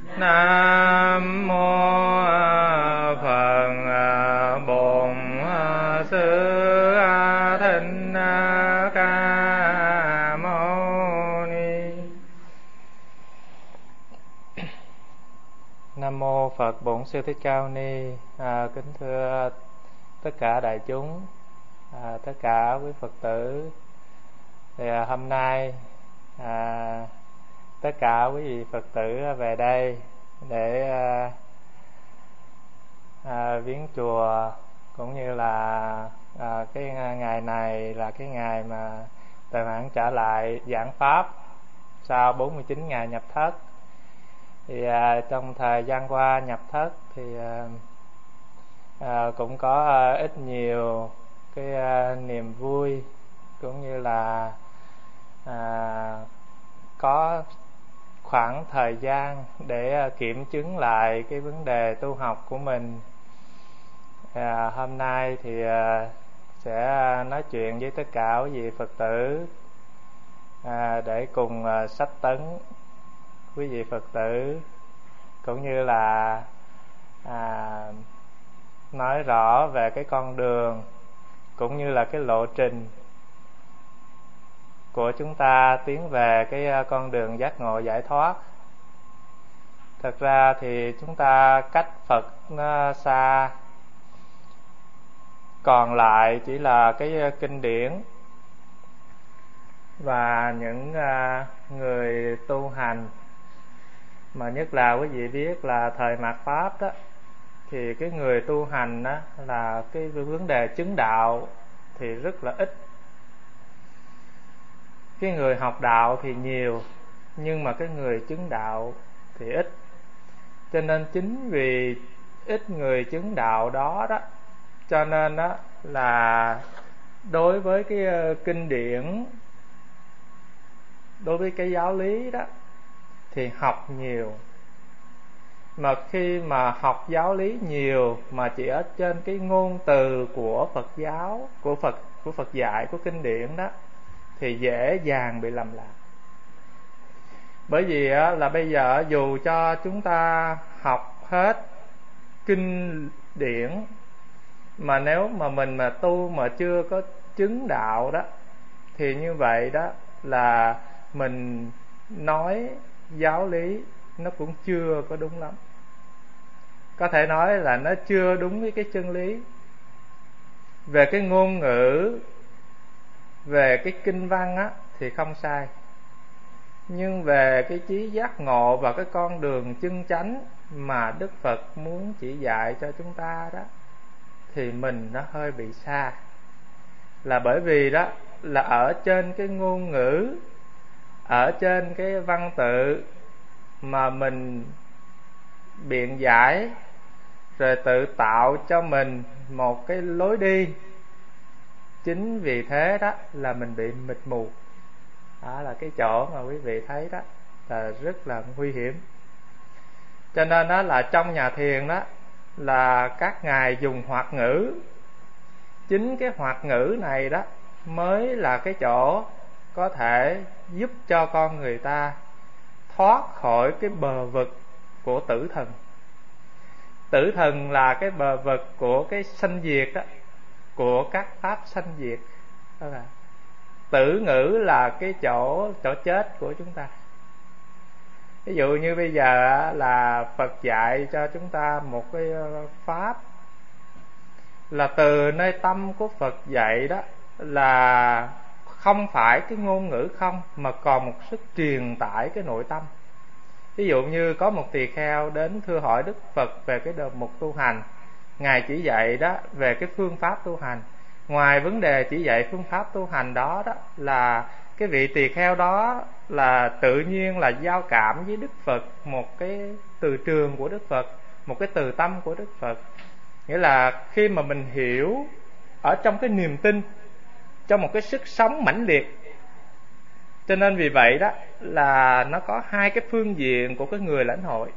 Nam mô Phật Bổn Sư Thích Ca Mâu Ni. Nam mô Phật Bổn Sư Thích Ca Mâu Ni. Kính thưa tất cả đại chúng, tất cả quý Phật tử, thì hôm nay tất cả quý vị Phật tử về đây để viếng chùa, cũng như là cái ngày này là cái ngày mà Từ Hạnh trở lại giảng pháp sau 49 ngày nhập thất. Thì trong thời gian qua nhập thất thì cũng có ít nhiều cái niềm vui, cũng như là có khoảng thời gian để kiểm chứng lại cái vấn đề tu học của mình. Hôm nay thì sẽ nói chuyện với tất cả quý vị Phật tử để cùng sách tấn quý vị Phật tử, cũng như là nói rõ về cái con đường cũng như là cái lộ trình của chúng ta tiến về cái con đường giác ngộ giải thoát. Thật ra thì chúng ta cách Phật nó xa, còn lại chỉ là cái kinh điển, và những người tu hành, mà nhất là quý vị biết là thời mạt Pháp đó, thì cái người tu hành đó là cái vấn đề chứng đạo thì rất là ít. Cái người học đạo thì nhiều, nhưng mà cái người chứng đạo thì ít. Cho nên chính vì ít người chứng đạo đó cho nên đó là đối với cái kinh điển, đối với cái giáo lý đó thì học nhiều. Mà khi mà học giáo lý nhiều mà chỉ ở trên cái ngôn từ của Phật giáo, của Phật dạy, của kinh điển đó, thì dễ dàng bị lầm lạc. Bởi vì là bây giờ dù cho chúng ta học hết kinh điển, mà nếu mà mình mà tu mà chưa có chứng đạo đó, thì như vậy đó là mình nói giáo lý nó cũng chưa có đúng lắm. Có thể nói là nó chưa đúng với cái chân lý. Về cái ngôn ngữ, về cái kinh văn thì không sai, nhưng về cái trí giác ngộ và cái con đường chân chánh mà Đức Phật muốn chỉ dạy cho chúng ta đó, thì mình nó hơi bị xa. Là bởi vì đó là ở trên cái ngôn ngữ, ở trên cái văn tự mà mình biện giải, rồi tự tạo cho mình một cái lối đi. Chính vì thế đó là mình bị mịt mù. Đó là cái chỗ mà quý vị thấy đó là rất là nguy hiểm. Cho nên đó là trong nhà thiền đó là các ngài dùng hoạt ngữ. Chính cái hoạt ngữ này đó mới là cái chỗ có thể giúp cho con người ta thoát khỏi cái bờ vực của tử thần. Tử thần là cái bờ vực của cái sanh diệt đó, của các pháp sanh diệt. Đó là tử ngữ là cái chỗ chết của chúng ta. Ví dụ như bây giờ là Phật dạy cho chúng ta một cái pháp, là từ nơi tâm của Phật dạy đó, là không phải cái ngôn ngữ không, mà còn một sức truyền tải cái nội tâm. Ví dụ như có một tỳ kheo đến thưa hỏi Đức Phật về cái đề mục tu hành. Ngài chỉ dạy đó về cái phương pháp tu hành. Ngoài vấn đề chỉ dạy phương pháp tu hành đó là cái vị tỳ kheo đó là tự nhiên là giao cảm với Đức Phật, một cái từ trường của Đức Phật, một cái từ tâm của Đức Phật. Nghĩa là khi mà mình hiểu ở trong cái niềm tin, trong một cái sức sống mãnh liệt. Cho nên vì vậy đó là nó có hai cái phương diện của cái người lãnh hội.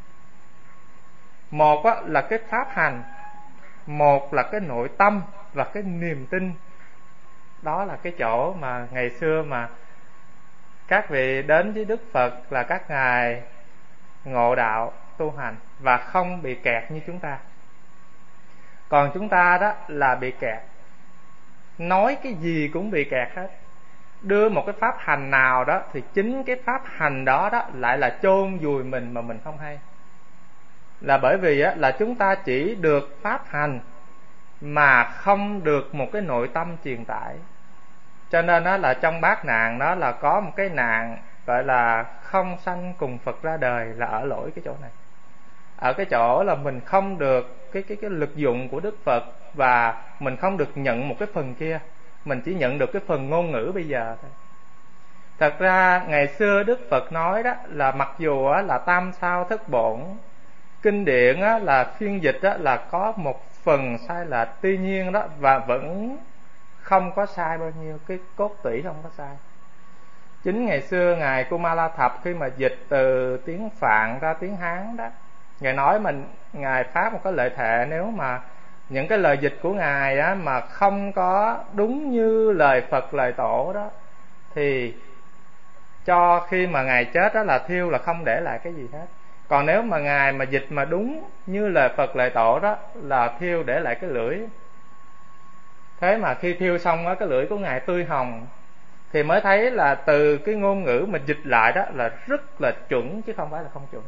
Một là cái pháp hành, một là cái nội tâm và cái niềm tin. Đó là cái chỗ mà ngày xưa mà các vị đến với Đức Phật là các ngài ngộ đạo tu hành và không bị kẹt như chúng ta. Còn chúng ta đó là bị kẹt, nói cái gì cũng bị kẹt hết. Đưa một cái pháp hành nào đó thì chính cái pháp hành đó đó lại là chôn vùi mình mà mình không hay. Là bởi vì á, là chúng ta chỉ được pháp hành mà không được một cái nội tâm truyền tải. Cho nên đó là trong bát nạn đó là có một cái nạn gọi là không sanh cùng Phật ra đời, là ở lỗi cái chỗ này. Ở cái chỗ là mình không được cái lực dụng của Đức Phật, và mình không được nhận một cái phần kia, mình chỉ nhận được cái phần ngôn ngữ bây giờ thôi. Thật ra ngày xưa Đức Phật nói đó là mặc dù là tam sao thất bổn, kinh điển là phiên dịch là có một phần sai lệch, tuy nhiên đó và vẫn không có sai bao nhiêu, cái cốt tủy không có sai. Chính ngày xưa ngài Kumala Thập khi mà dịch từ tiếng Phạn ra tiếng Hán đó, ngài nói ngài phát một cái lợi thệ, nếu mà những cái lời dịch của ngài á, mà không có đúng như lời Phật lời Tổ đó, thì cho khi mà ngài chết đó là thiêu, là không để lại cái gì hết. Còn nếu mà ngài mà dịch mà đúng như lời Phật lời Tổ đó là thiêu để lại cái lưỡi. Thế mà khi thiêu xong á, cái lưỡi của ngài tươi hồng, thì mới thấy là từ cái ngôn ngữ mình dịch lại đó là rất là chuẩn, chứ không phải là không chuẩn.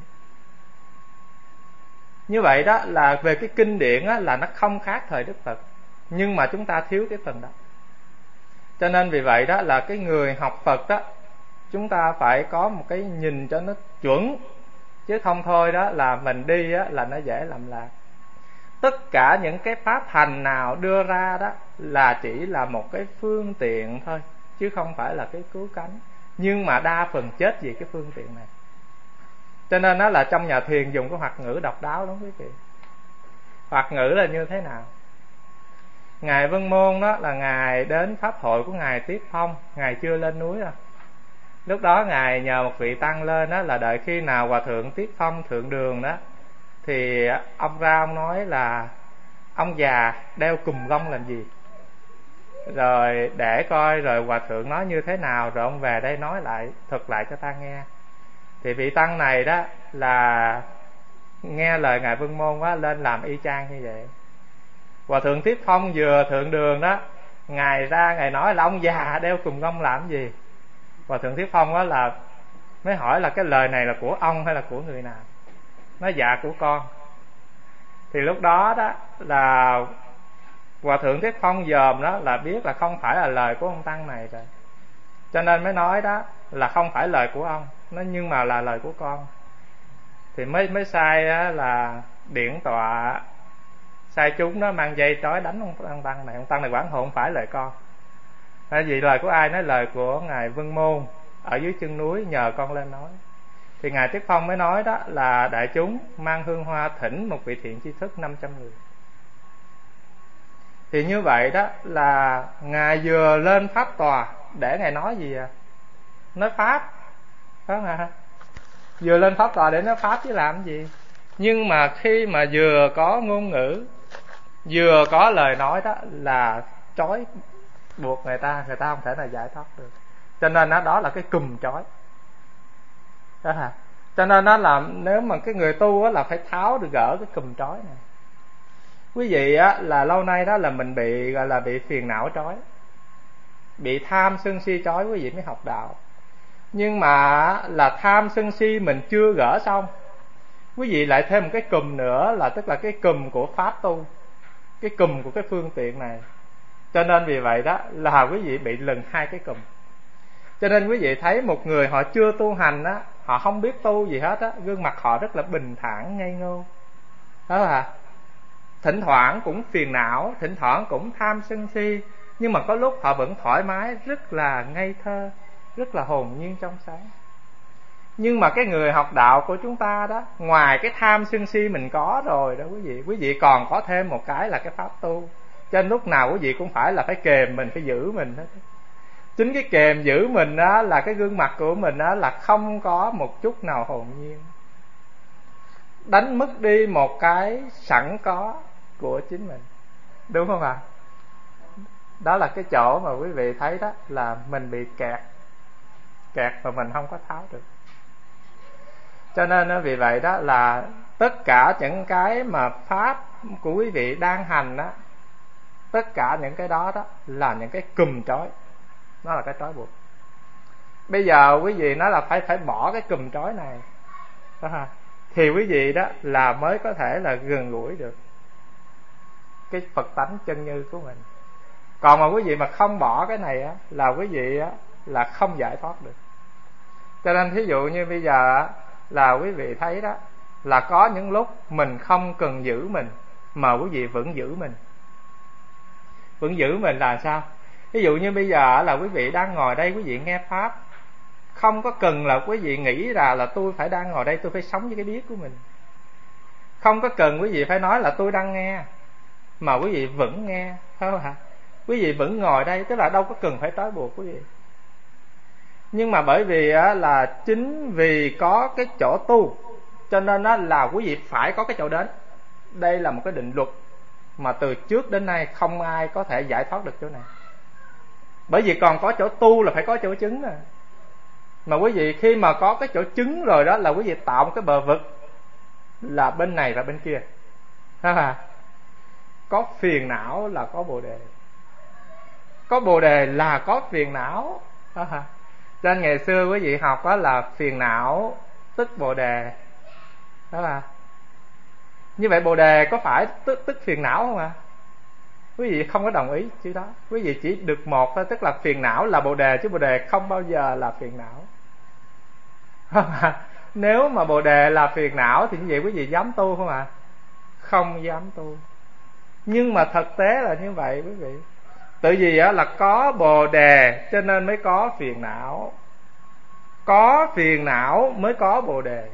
Như vậy đó là về cái kinh điển á, là nó không khác thời Đức Phật, nhưng mà chúng ta thiếu cái phần đó. Cho nên vì vậy đó là cái người học Phật đó, chúng ta phải có một cái nhìn cho nó chuẩn, chứ không thôi đó là mình đi á, là nó dễ lầm lạc. Tất cả những cái pháp hành nào đưa ra đó là chỉ là một cái phương tiện thôi, chứ không phải là cái cứu cánh. Nhưng mà đa phần chết vì cái phương tiện này. Cho nên đó là trong nhà thiền dùng cái hoạt ngữ độc đáo lắm quý vị. Hoạt ngữ là như thế nào? Ngài Vân Môn đó là ngài đến pháp hội của ngài Tiếp Phong, ngài chưa lên núi đâu. Lúc đó ngài nhờ một vị tăng lên đó, là đợi khi nào hòa thượng Tiếp Phong thượng đường đó, thì ông ra ông nói là ông già đeo cùm gông làm gì, rồi để coi rồi hòa thượng nói như thế nào, rồi ông về đây nói lại, thuật lại cho ta nghe. Thì vị tăng này đó là nghe lời ngài Vân Môn á, lên làm y chang như vậy. Hòa thượng Tiếp Phong vừa thượng đường đó, ngài ra ngài nói là ông già đeo cùm gông làm gì. Hòa thượng Tiếp Phong đó là mới hỏi là cái lời này là của ông hay là của người nào. Nói dạ của con. Thì lúc đó đó là Hòa thượng Tiếp Phong dòm đó là biết là không phải là lời của ông tăng này rồi, cho nên mới nói đó là không phải lời của ông, nó nhưng mà là lời của con. Thì mới sai á, là điển tọa sai chúng nó mang dây trói đánh ông tăng này. Ông tăng này quản hộ không phải lời con. Tại vì lời của ai? Nói lời của ngài Vân Môn ở dưới chân núi nhờ con lên nói. Thì ngài Tiếp Phong mới nói đó là đại chúng mang hương hoa thỉnh một vị thiện tri thức 500 người. Thì như vậy đó là ngài vừa lên pháp tòa để ngài nói gì à? Nói pháp, phải không ạ? Vừa lên pháp tòa để nói pháp chứ làm gì. Nhưng mà khi mà vừa có ngôn ngữ, vừa có lời nói đó là trói buộc người ta không thể nào giải thoát được. Cho nên đó là cái cùm trói đó hả? Cho nên nó là nếu mà cái người tu là phải tháo được gỡ cái cùm trói này. Quý vị á, là lâu nay đó là mình bị gọi là bị phiền não trói, bị tham sân si trói, quý vị mới học đạo. Nhưng mà là tham sân si mình chưa gỡ xong, quý vị lại thêm một cái cùm nữa, là tức là cái cùm của pháp tu, cái cùm của cái phương tiện này. Cho nên vì vậy đó là quý vị bị lừng hai cái cùm. Cho nên quý vị thấy một người họ chưa tu hành á, họ không biết tu gì hết á, gương mặt họ rất là bình thản ngây ngô đó là thỉnh thoảng cũng phiền não, thỉnh thoảng cũng tham sân si, nhưng mà có lúc họ vẫn thoải mái, rất là ngây thơ, rất là hồn nhiên trong sáng. Nhưng mà cái người học đạo của chúng ta đó, ngoài cái tham sân si mình có rồi đó quý vị còn có thêm một cái là cái pháp tu. Cho nên lúc nào quý vị cũng phải là phải kềm mình, phải giữ mình hết. Chính cái kềm giữ mình đó là cái gương mặt của mình đó là không có một chút nào hồn nhiên, đánh mất đi một cái sẵn có của chính mình, đúng không ạ? Đó là cái chỗ mà quý vị thấy đó là mình bị kẹt mà mình không có tháo được. Cho nên vì vậy đó là tất cả những cái mà pháp của quý vị đang hành đó, tất cả những cái đó đó là những cái cùm trói, nó là cái trói buộc. Bây giờ quý vị nói là phải bỏ cái cùm trói này đó, thì quý vị đó là mới có thể là gần gũi được cái Phật tánh chân như của mình. Còn mà quý vị mà không bỏ cái này á, là quý vị á là không giải thoát được. Cho nên thí dụ như bây giờ là quý vị thấy đó, là có những lúc mình không cần giữ mình mà quý vị vẫn giữ mình. Vẫn giữ mình là sao? Ví dụ như bây giờ là quý vị đang ngồi đây, quý vị nghe pháp, không có cần là quý vị nghĩ là tôi phải đang ngồi đây, tôi phải sống với cái biết của mình. Không có cần quý vị phải nói là tôi đang nghe, mà quý vị vẫn nghe, phải không hả? Quý vị vẫn ngồi đây, tức là đâu có cần phải trói buộc quý vị. Nhưng mà bởi vì là chính vì có cái chỗ tu, cho nên là quý vị phải có cái chỗ đến. Đây là một cái định luật mà từ trước đến nay không ai có thể giải thoát được chỗ này. Bởi vì còn có chỗ tu là phải có chỗ chứng à. Mà quý vị khi mà có cái chỗ chứng rồi đó, là quý vị tạo một cái bờ vực là bên này và bên kia. Có phiền não là có bồ đề, có bồ đề là có phiền não. Cho nên ngày xưa quý vị học đó là phiền não tức bồ đề, đó là như vậy. Bồ đề có phải tức phiền não không ạ? Quý vị không có đồng ý chứ đó. Quý vị chỉ được một thôi, tức là phiền não là bồ đề, chứ bồ đề không bao giờ là phiền não. Nếu mà bồ đề là phiền não thì như vậy quý vị dám tu không ạ? Không dám tu. Nhưng mà thực tế là như vậy quý vị. Tự vì là có bồ đề cho nên mới có phiền não, có phiền não mới có bồ đề.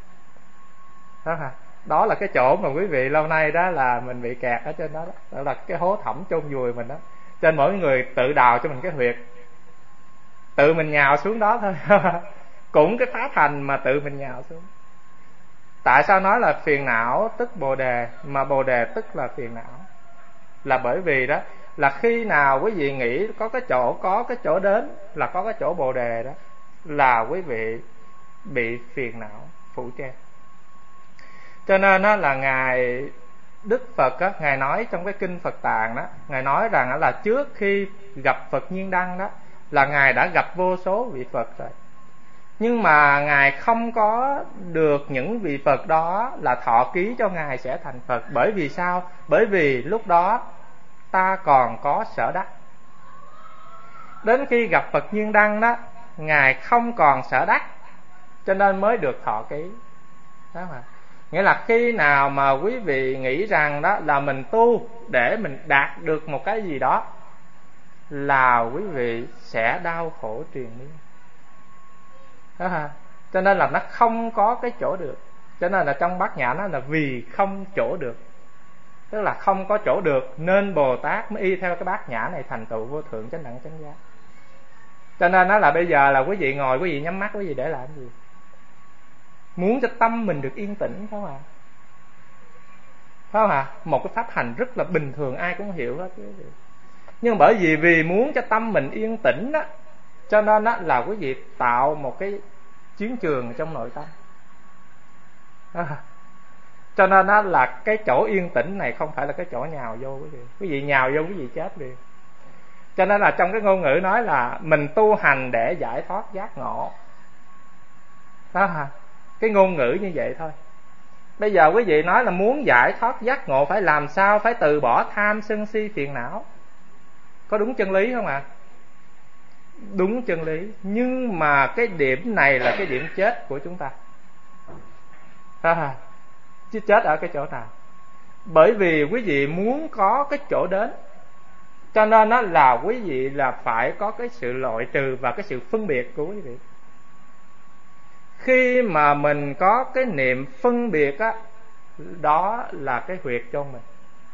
Đó là cái chỗ mà quý vị lâu nay đó là mình bị kẹt ở trên đó, đó là cái hố thẳm chôn vùi mình đó. Cho nên mỗi người tự đào cho mình cái huyệt, tự mình nhào xuống đó thôi. Cũng cái phá thành mà tự mình nhào xuống. Tại sao nói là phiền não tức bồ đề, mà bồ đề tức là phiền não? Là bởi vì đó là khi nào quý vị nghĩ có cái chỗ đến, là có cái chỗ bồ đề đó, là quý vị bị phiền não phủ che. Cho nên đó là Ngài Đức Phật á, Ngài nói trong cái kinh Phật Tạng đó, Ngài nói rằng là trước khi gặp Phật Nhiên Đăng đó, là Ngài đã gặp vô số vị Phật rồi. Nhưng mà Ngài không có được những vị Phật đó là thọ ký cho Ngài sẽ thành Phật. Bởi vì sao? Bởi vì lúc đó ta còn có sở đắc. Đến khi gặp Phật Nhiên Đăng đó, Ngài không còn sở đắc, cho nên mới được thọ ký. Đó mà. Nghĩa là khi nào mà quý vị nghĩ rằng đó là mình tu để mình đạt được một cái gì đó, là quý vị sẽ đau khổ triền miên. Đó hả? Cho nên là nó không có cái chỗ được. Cho nên là trong Bát Nhã nó là vì không chỗ được, tức là không có chỗ được nên Bồ Tát mới y theo cái Bát Nhã này thành tựu vô thượng chánh đẳng chánh giác. Cho nên nó là bây giờ là quý vị ngồi, quý vị nhắm mắt, quý vị để làm gì? Muốn cho tâm mình được yên tĩnh, phải không ạ? Phải không ạ? Một cái pháp hành rất là bình thường, ai cũng hiểu hết. Nhưng bởi vì muốn cho tâm mình yên tĩnh đó, cho nên đó là quý vị tạo một cái chiến trường trong nội tâm. Cho nên đó là cái chỗ yên tĩnh này không phải là cái chỗ nhào vô quý vị. Quý vị nhào vô quý vị chết liền. Cho nên là trong cái ngôn ngữ nói là mình tu hành để giải thoát giác ngộ. Đó hả? Cái ngôn ngữ như vậy thôi. Bây giờ quý vị nói là muốn giải thoát giác ngộ phải làm sao? Phải từ bỏ tham sân si phiền não. Có đúng chân lý không ạ? Đúng chân lý. Nhưng mà cái điểm này là cái điểm chết của chúng ta. Chứ chết ở cái chỗ nào? Bởi vì quý vị muốn có cái chỗ đến, cho nên đó là quý vị là phải có cái sự loại trừ và cái sự phân biệt của quý vị. Khi mà mình có cái niệm phân biệt á, đó là cái huyệt chôn mình.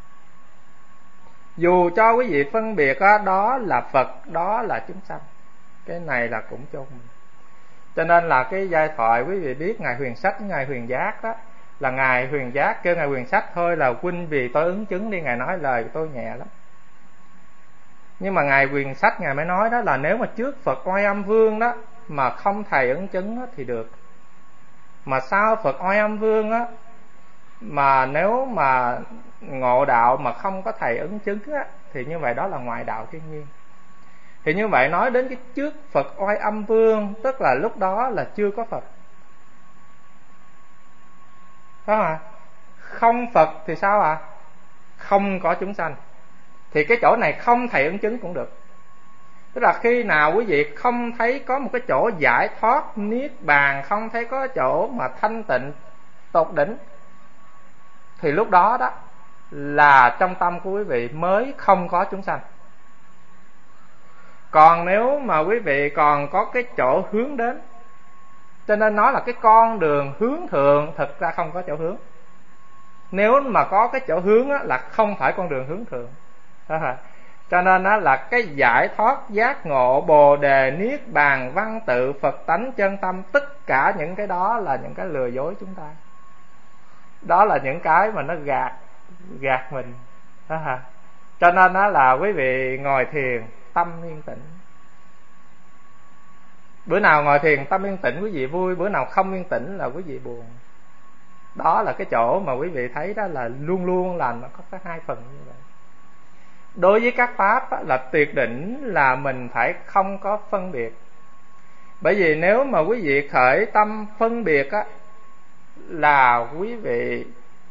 Dù cho quý vị phân biệt á, đó là Phật, đó là chúng sanh, cái này là cũng chôn mình. Cho nên là cái giai thoại quý vị biết Ngài Huyền Sách với Ngài Huyền Giác đó, là Ngài Huyền Giác kêu Ngài Huyền Sách thôi là huynh vì tôi ứng chứng đi. Ngài nói lời của tôi nhẹ lắm. Nhưng mà Ngài Huyền Sách Ngài mới nói đó là nếu mà trước Phật Oai Âm Vương đó mà không thầy ứng chứng đó, thì được. Mà sau Phật Oai Âm Vương á, mà nếu mà ngộ đạo mà không có thầy ứng chứng á, thì như vậy đó là ngoại đạo thiên nhiên. Thì như vậy nói đến cái trước Phật Oai Âm Vương, tức là lúc đó là chưa có Phật, phải không ạ? Không Phật thì sao ạ? Không có chúng sanh. Thì cái chỗ này không thầy ứng chứng cũng được. Tức là khi nào quý vị không thấy có một cái chỗ giải thoát niết bàn, không thấy có chỗ mà thanh tịnh tột đỉnh, thì lúc đó đó là trong tâm của quý vị mới không có chúng sanh. Còn nếu mà quý vị còn có cái chỗ hướng đến, cho nên nói là cái con đường hướng thượng, thực ra không có chỗ hướng. Nếu mà có cái chỗ hướng á, là không phải con đường hướng thượng. Cho nên á, là cái giải thoát, giác ngộ, bồ đề, niết bàn, văn tự, Phật tánh, chân tâm, tất cả những cái đó là những cái lừa dối chúng ta. Đó là những cái mà nó gạt mình. Cho nên á, là quý vị ngồi thiền tâm yên tĩnh. Bữa nào ngồi thiền tâm yên tĩnh quý vị vui, bữa nào không yên tĩnh là quý vị buồn. Đó là cái chỗ mà quý vị thấy đó là luôn luôn là nó có cái hai phần như vậy. Đối với các pháp á, là tuyệt đỉnh là mình phải không có phân biệt. Bởi vì nếu mà quý vị khởi tâm phân biệt á, là quý vị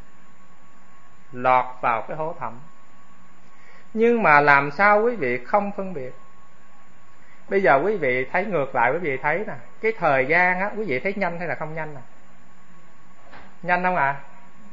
lọt vào cái hố thẳm. Nhưng mà làm sao quý vị không phân biệt? Bây giờ quý vị thấy ngược lại, quý vị thấy nè, cái thời gian á, quý vị thấy nhanh hay là không nhanh nè? Nhanh không ạ?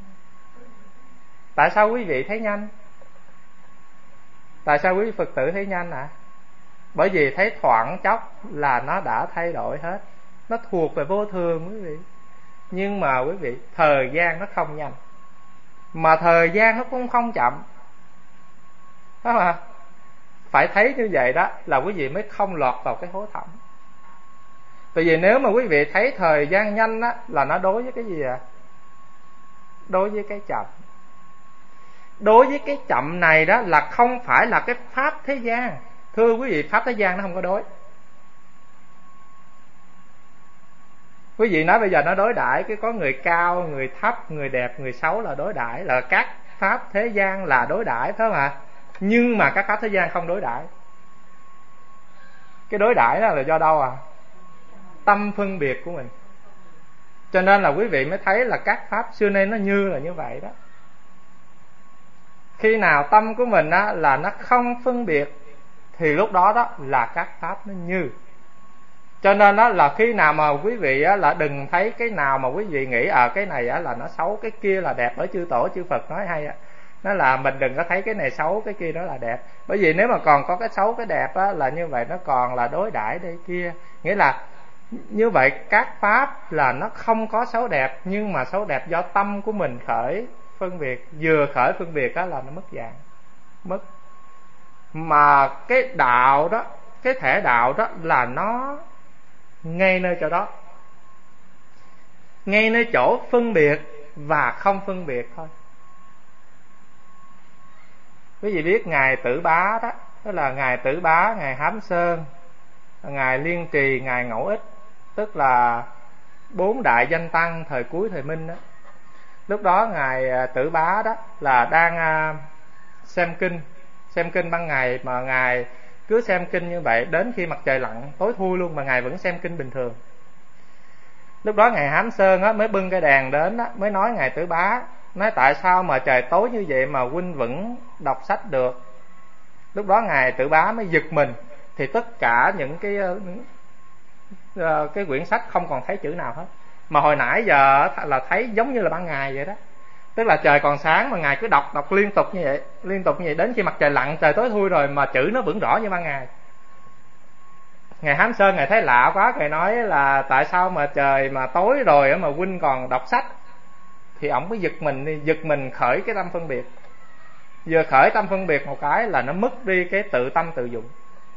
Tại sao quý vị thấy nhanh? Tại sao quý Phật tử thấy nhanh ạ? Bởi vì thấy thoảng chốc là nó đã thay đổi hết. Nó thuộc về vô thường quý vị. Nhưng mà quý vị, thời gian nó không nhanh, mà thời gian nó cũng không chậm, phải không ạ? Phải thấy như vậy đó là quý vị mới không lọt vào cái hố thẳm. Tại vì nếu mà quý vị thấy thời gian nhanh á, là nó đối với cái gì ạ? Đối với cái chậm. Đối với cái chậm này đó là không phải là cái pháp thế gian. Thưa quý vị, pháp thế gian nó không có đối. Quý vị nói bây giờ nó đối đãi, cái có người cao, người thấp, người đẹp, người xấu là đối đãi, là các pháp thế gian là đối đãi, phải không ạ? Nhưng mà các pháp thế gian không đối đãi. Cái đối đãi đó là do đâu à? Tâm phân biệt của mình. Cho nên là quý vị mới thấy là các pháp xưa nay nó như là như vậy đó. Khi nào tâm của mình á, là nó không phân biệt, thì lúc đó đó là các pháp nó như. Cho nên đó là khi nào mà quý vị á, là đừng thấy cái nào mà quý vị nghĩ cái này á, là nó xấu, cái kia là đẹp. Ở chư tổ chư Phật nói hay á, nó là mình đừng có thấy cái này xấu, cái kia đó là đẹp. Bởi vì nếu mà còn có cái xấu cái đẹp á, là như vậy nó còn là đối đãi đây kia. Nghĩa là như vậy các pháp là nó không có xấu đẹp, nhưng mà xấu đẹp do tâm của mình khởi phân biệt. Vừa khởi phân biệt á, là nó mất dạng, mất. Mà cái đạo đó, cái thể đạo đó là nó ngay nơi chỗ đó, ngay nơi chỗ phân biệt và không phân biệt thôi. Quý vị biết ngài Tử Bá đó, tức là ngài Tử Bá, ngài Hám Sơn, ngài Liên Trì, ngài Ngẫu Ích, tức là 4 đại danh tăng thời cuối thời Minh đó. Lúc đó ngài Tử Bá đó là đang xem kinh ban ngày, mà ngài cứ xem kinh như vậy đến khi mặt trời lặn tối thui luôn mà ngài vẫn xem kinh bình thường. Lúc đó ngài Hám Sơn á, mới bưng cái đèn đến á, mới nói ngài Tử Bá, nói tại sao mà trời tối như vậy mà huynh vẫn đọc sách được. Lúc đó ngài Tử Bá mới giật mình, thì tất cả những cái quyển sách không còn thấy chữ nào hết, mà hồi nãy giờ là thấy giống như là ban ngày vậy đó. Tức là trời còn sáng mà ngài cứ đọc liên tục như vậy đến khi mặt trời lặn, trời tối thui rồi mà chữ nó vẫn rõ như ban ngày. Ngài Hám Sơn ngài thấy lạ quá, ngài nói là tại sao mà trời mà tối rồi mà huynh còn đọc sách. Thì ổng mới giật mình khởi cái tâm phân biệt. Vừa khởi tâm phân biệt một cái là nó mất đi cái tự tâm tự dụng.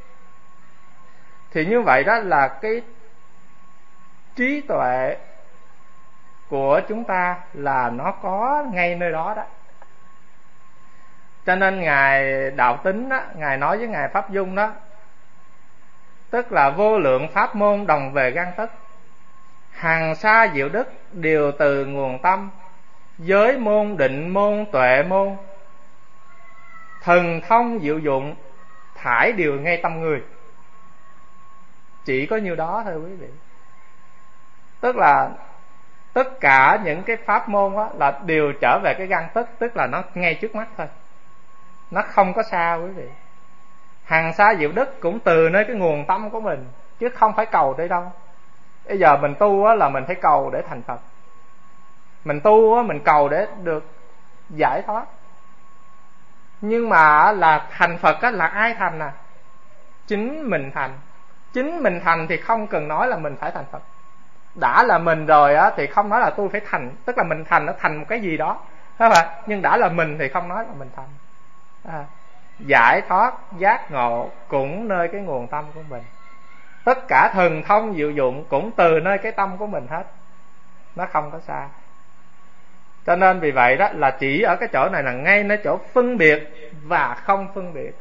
Thì như vậy đó là cái trí tuệ của chúng ta là nó có ngay nơi đó đó. Cho nên ngài Đạo Tính đó, ngài nói với ngài Pháp Dung đó, tức là vô lượng pháp môn đồng về gan tất, hằng sa diệu đức đều từ nguồn tâm. Giới môn, định môn, tuệ môn, thần thông diệu dụng thải đều ngay tâm người. Chỉ có nhiêu đó thôi quý vị. Tức là tất cả những cái pháp môn đó là đều trở về cái căn tức, tức là nó ngay trước mắt thôi, nó không có xa quý vị. Hằng sa diệu đức cũng từ nơi cái nguồn tâm của mình, chứ không phải cầu đây đâu. Bây giờ mình tu á, là mình phải cầu để thành Phật. Mình tu á, mình cầu để được giải thoát. Nhưng mà là thành Phật á, là ai thành à? Chính mình thành. Chính mình thành thì không cần nói là mình phải thành Phật. Đã là mình rồi á, thì không nói là tôi phải thành. Tức là mình thành, nó thành một cái gì đó, thấy không ạ? Nhưng đã là mình thì không nói là mình thành. Giải thoát, giác ngộ cũng nơi cái nguồn tâm của mình. Tất cả thần thông diệu dụng cũng từ nơi cái tâm của mình hết, nó không có xa. Cho nên vì vậy đó là chỉ ở cái chỗ này là ngay nơi chỗ phân biệt và không phân biệt.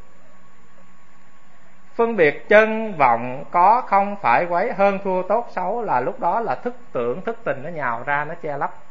Phân biệt chân vọng có không phải quấy, hơn thua tốt xấu, là lúc đó là thức tưởng thức tình nó nhào ra, nó che lấp.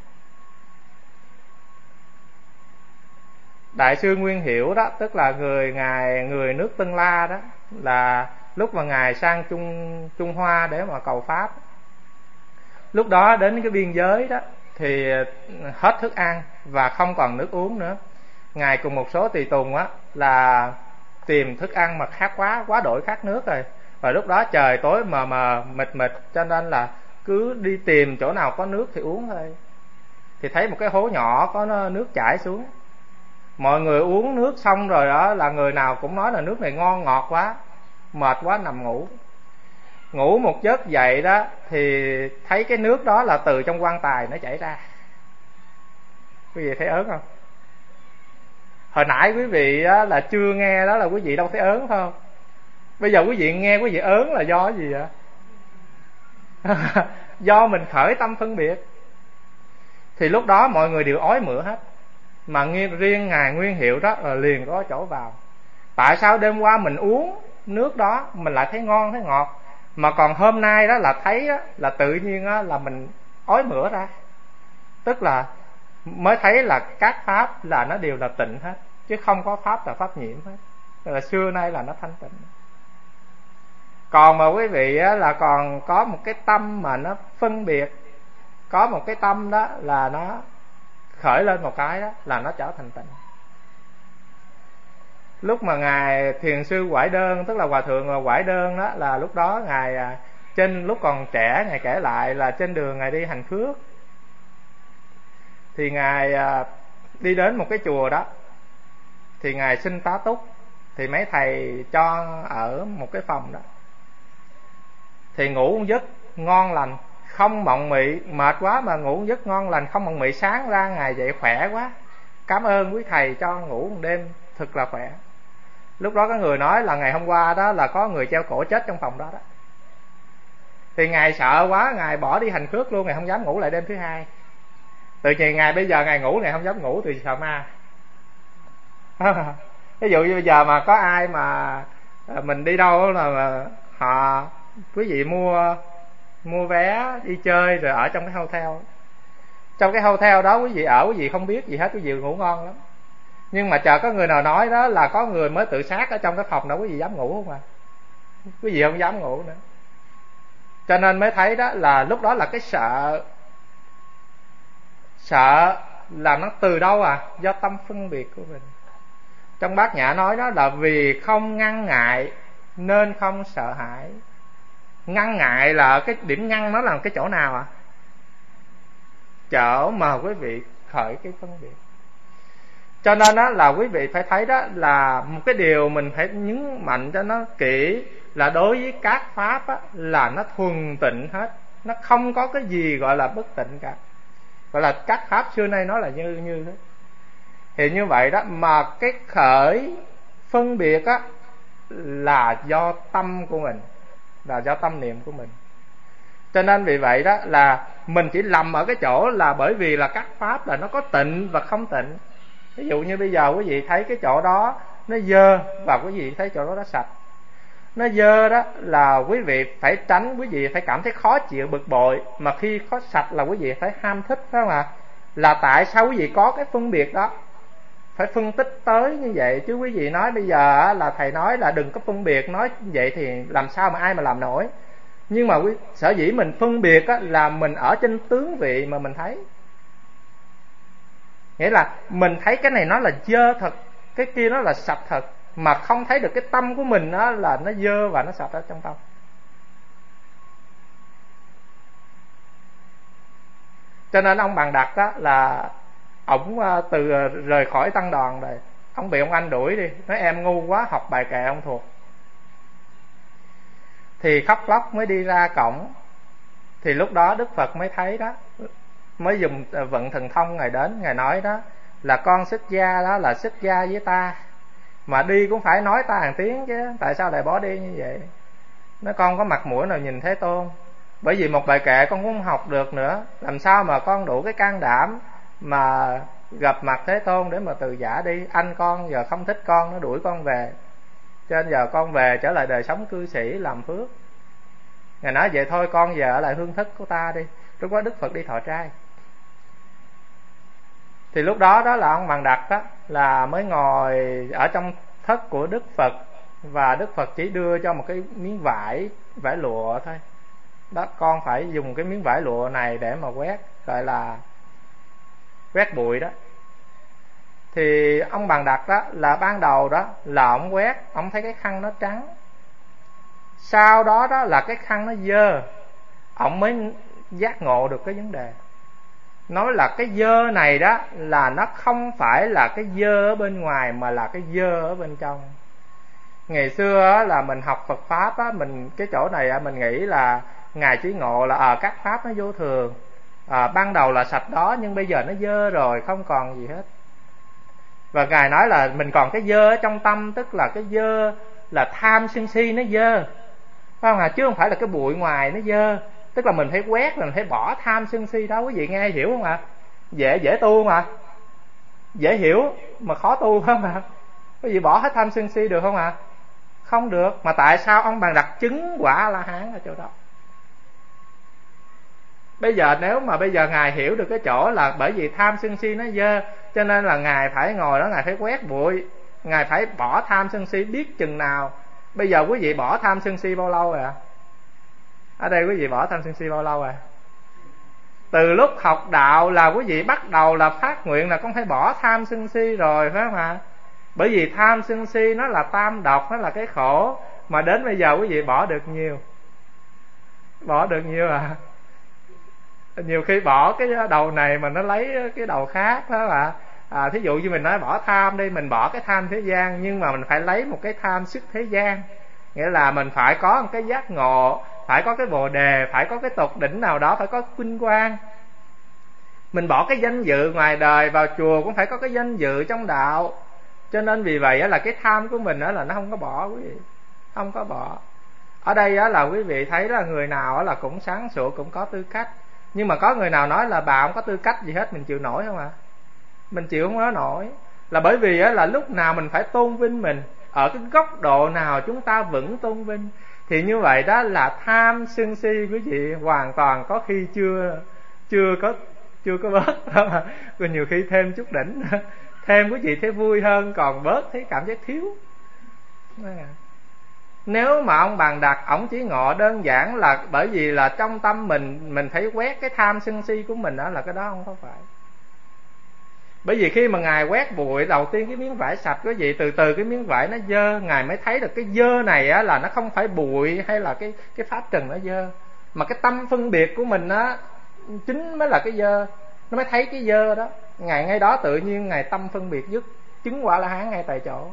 Đại sư Nguyên Hiểu đó, tức là người nước Tân La đó, là lúc mà ngài sang Trung Hoa để mà cầu pháp, lúc đó đến cái biên giới đó thì hết thức ăn và không còn nước uống nữa. Ngài cùng một số tùy tùng á là tìm thức ăn mà khát quá đổi khát nước rồi. Và lúc đó trời tối mà mịt, cho nên là cứ đi tìm chỗ nào có nước thì uống thôi. Thì thấy một cái hố nhỏ có nước chảy xuống. Mọi người uống nước xong rồi đó là người nào cũng nói là nước này ngon ngọt quá, mệt quá nằm ngủ. Ngủ một giấc dậy đó thì thấy cái nước đó là từ trong quan tài nó chảy ra. Quý vị thấy ớn không? Hồi nãy quý vị á, là chưa nghe đó là quý vị đâu thấy ớn phải không? Bây giờ quý vị nghe quý vị ớn là do cái gì ạ? Do mình khởi tâm phân biệt. Thì lúc đó mọi người đều ói mửa hết. Mà riêng Ngài Nguyên Hiệu đó là liền có chỗ vào. Tại sao đêm qua mình uống nước đó mình lại thấy ngon thấy ngọt, mà còn hôm nay đó là thấy đó, là tự nhiên đó, là mình ói mửa ra. Tức là mới thấy là các pháp là nó đều là tịnh hết, chứ không có pháp là pháp nhiễm hết. Tức là xưa nay là nó thanh tịnh. Còn mà quý vị á, là còn có một cái tâm mà nó phân biệt, có một cái tâm đó là nó khởi lên một cái đó là nó trở thành tịnh. Lúc mà Ngài Thiền sư Quải Đơn, tức là Hòa Thượng Quải Đơn đó, là lúc đó Ngài lúc còn trẻ, Ngài kể lại là trên đường Ngài đi hành khước thì Ngài đi đến một cái chùa đó, thì Ngài xin tá túc. Thì mấy thầy cho ở một cái phòng đó, thì ngủ một giấc ngon lành, không mộng mị. Mệt quá mà ngủ một giấc ngon lành, không mộng mị. Sáng ra Ngài dậy khỏe quá, cảm ơn quý thầy cho ngủ một đêm thật là khỏe. Lúc đó có người nói là ngày hôm qua đó là có người treo cổ chết trong phòng đó đó. Thì Ngài sợ quá, Ngài bỏ đi hành khước luôn, Ngài không dám ngủ lại đêm thứ hai. Từ ngày bây giờ Ngài ngủ, Ngài không dám ngủ, từ sợ ma. Ví dụ như bây giờ mà có ai mà mình đi đâu là họ, quý vị mua vé đi chơi rồi ở trong cái hotel. Trong cái hotel đó quý vị ở, quý vị không biết gì hết, quý vị ngủ ngon lắm. Nhưng mà chờ có người nào nói đó là có người mới tự sát ở trong cái phòng đó, quý vị dám ngủ không à? Quý vị không dám ngủ nữa. Cho nên mới thấy đó là lúc đó là cái sợ là nó từ đâu à? Do tâm phân biệt của mình. Trong Bát Nhã nói đó là vì không ngăn ngại nên không sợ hãi. Ngăn ngại là cái điểm ngăn nó là cái chỗ nào à? Chỗ mà quý vị khởi cái phân biệt. Cho nên đó là quý vị phải thấy đó là một cái điều mình phải nhấn mạnh cho nó kỹ, là đối với các pháp á, là nó thuần tịnh hết, nó không có cái gì gọi là bất tịnh cả. Gọi là các pháp xưa nay nói là như thế. Thì như vậy đó, mà cái khởi phân biệt á là do tâm của mình, là do tâm niệm của mình. Cho nên vì vậy đó là mình chỉ lầm ở cái chỗ là bởi vì là các pháp là nó có tịnh và không tịnh. Ví dụ như bây giờ quý vị thấy cái chỗ đó nó dơ và quý vị thấy chỗ đó nó sạch, nó dơ đó là quý vị phải tránh, quý vị phải cảm thấy khó chịu bực bội, mà khi có sạch là quý vị phải ham thích, phải không ạ? Là tại sao quý vị có cái phân biệt đó, phải phân tích tới như vậy. Chứ quý vị nói bây giờ là thầy nói là đừng có phân biệt, nói vậy thì làm sao mà ai mà làm nổi. Nhưng mà sở dĩ mình phân biệt là mình ở trên tướng vị mà mình thấy, nghĩa là mình thấy cái này nó là dơ thật, cái kia nó là sạch thật, mà không thấy được cái tâm của mình đó là nó dơ và nó sạch ở trong tâm. Cho nên ông Bàn Đặc đó là ổng từ rời khỏi tăng đoàn rồi, ông bị ông anh đuổi đi, nói em ngu quá, học bài kệ ông thuộc. Thì khóc lóc mới đi ra cổng. Thì lúc đó Đức Phật mới thấy đó, mới dùng vận thần thông Ngài đến, Ngài nói đó là con xuất gia đó là xuất gia với ta, mà đi cũng phải nói ta hàng tiếng chứ, tại sao lại bỏ đi như vậy? Nói con có mặt mũi nào nhìn Thế Tôn, bởi vì một bài kệ con cũng không học được nữa, làm sao mà con đủ cái can đảm mà gặp mặt Thế Tôn để mà từ giả đi. Anh con giờ không thích con, nó đuổi con về, cho nên giờ con về trở lại đời sống cư sĩ làm phước. Ngài nói vậy thôi con giờ ở lại hương thức của ta đi. Lúc đó Đức Phật đi thọ trai. Thì lúc đó đó là ông Bàn Đặc đó là mới ngồi ở trong thất của Đức Phật, và Đức Phật chỉ đưa cho một cái miếng vải lụa thôi. Đó, con phải dùng cái miếng vải lụa này để mà quét, gọi là quét bụi đó. Thì ông Bàn Đặc đó là ban đầu đó là ông quét, ông thấy cái khăn nó trắng. Sau đó đó là cái khăn nó dơ, ông mới giác ngộ được cái vấn đề. Nói là cái dơ này đó là nó không phải là cái dơ ở bên ngoài, mà là cái dơ ở bên trong. Ngày xưa là mình học Phật Pháp á, mình cái chỗ này mình nghĩ là Ngài chỉ ngộ là các Pháp nó vô thường, ban đầu là sạch đó, nhưng bây giờ nó dơ rồi, không còn gì hết. Và Ngài nói là mình còn cái dơ ở trong tâm, tức là cái dơ là tham sân si nó dơ, phải không ạ? Chứ không phải là cái bụi ngoài nó dơ. Tức là mình phải quét, mình phải bỏ tham sân si đó. Quý vị nghe hiểu không ạ? Dễ tu mà, dễ hiểu mà khó tu, phải không ạ? Quý vị bỏ hết tham sân si được không ạ? Không được. Mà tại sao ông Bàn Đặc chứng quả A-la-hán ở chỗ đó? Bây giờ nếu mà bây giờ Ngài hiểu được cái chỗ là bởi vì tham sân si nó dơ, cho nên là Ngài phải ngồi đó, Ngài phải quét bụi, Ngài phải bỏ tham sân si biết chừng nào. Bây giờ quý vị bỏ tham sân si bao lâu rồi ạ? Ở đây quý vị bỏ tham sân si bao lâu rồi? Từ lúc học đạo là quý vị bắt đầu là phát nguyện là con phải bỏ tham sân si rồi, phải không ạ? Bởi vì tham sân si nó là tam độc, nó là cái khổ. Mà đến bây giờ quý vị bỏ được nhiều. Bỏ được nhiều nhiều khi bỏ cái đầu này mà nó lấy cái đầu khác, phải không ạ? Thí dụ như mình nói bỏ tham đi, mình bỏ cái tham thế gian, nhưng mà mình phải lấy một cái tham xuất thế gian. Nghĩa là mình phải có một cái giác ngộ, phải có cái bồ đề, phải có cái tột đỉnh nào đó, phải có vinh quang. Mình bỏ cái danh dự ngoài đời, vào chùa cũng phải có cái danh dự trong đạo. Cho nên vì vậy là cái tham của mình là nó không có bỏ quý vị, không có bỏ. Ở đây là quý vị thấy là người nào là cũng sáng suốt, cũng có tư cách. Nhưng mà có người nào nói là bà không có tư cách gì hết, mình chịu nổi không ạ? Mình chịu không có nổi. Là bởi vì là lúc nào mình phải tôn vinh mình, ở cái góc độ nào chúng ta vẫn tôn vinh. Thì như vậy đó là tham sân si quý vị hoàn toàn có khi chưa có bớt. Rồi nhiều khi thêm chút đỉnh, thêm quý vị thấy vui hơn, còn bớt thấy cảm giác thiếu. Nếu mà ông Bàn Đặc ổng chỉ ngộ đơn giản là bởi vì là trong tâm mình phải quét cái tham sân si của mình đó, là cái đó không có phải. Bởi vì khi mà Ngài quét bụi, đầu tiên cái miếng vải sạch quý vị, từ từ cái miếng vải nó dơ, Ngài mới thấy được cái dơ này là nó không phải bụi hay là cái pháp trần nó dơ, mà cái tâm phân biệt của mình chính mới là cái dơ. Nó mới thấy cái dơ đó. Ngài ngay đó tự nhiên Ngài tâm phân biệt dứt, chứng quả La-hán ngay tại chỗ.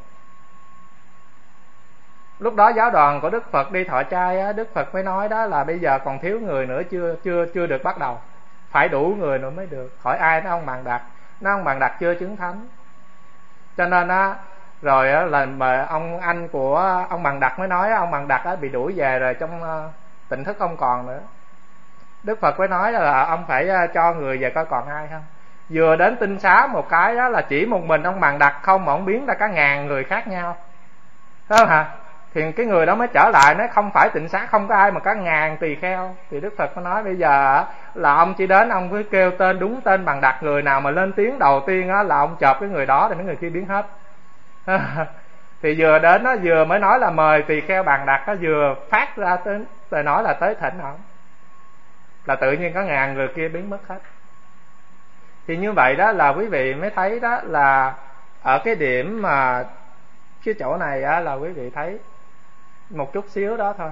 Lúc đó giáo đoàn của Đức Phật đi thọ trai, Đức Phật mới nói đó là bây giờ còn thiếu người nữa, chưa được bắt đầu, phải đủ người nữa mới được. Hỏi ai? Nó ông Bàn Đặc. Nó ông Bàn Đặc chưa chứng thánh. Cho nên rồi là mà ông anh của ông Bàn Đặc mới nói ông Bàn Đặc bị đuổi về rồi, trong tỉnh thức không còn nữa. Đức Phật mới nói là ông phải cho người về coi còn ai không. Vừa đến tinh xá một cái đó là chỉ một mình ông Bàn Đặc không, mà ông biến ra cả ngàn người khác nhau, phải không hả? Thì cái người đó mới trở lại nói không phải tịnh xá không có ai mà có ngàn tỳ kheo. Thì Đức Phật có nói bây giờ là ông chỉ đến ông cứ kêu tên đúng tên bằng đặt, người nào mà lên tiếng đầu tiên là ông chộp cái người đó thì mấy người kia biến hết. Thì vừa đến nó vừa mới nói là mời tỳ kheo bàn đặt, nó vừa phát ra tới lời nói là tới thỉnh ông, là tự nhiên có ngàn người kia biến mất hết. Thì như vậy đó là quý vị mới thấy đó là ở cái điểm mà cái chỗ này á, là quý vị thấy một chút xíu đó thôi.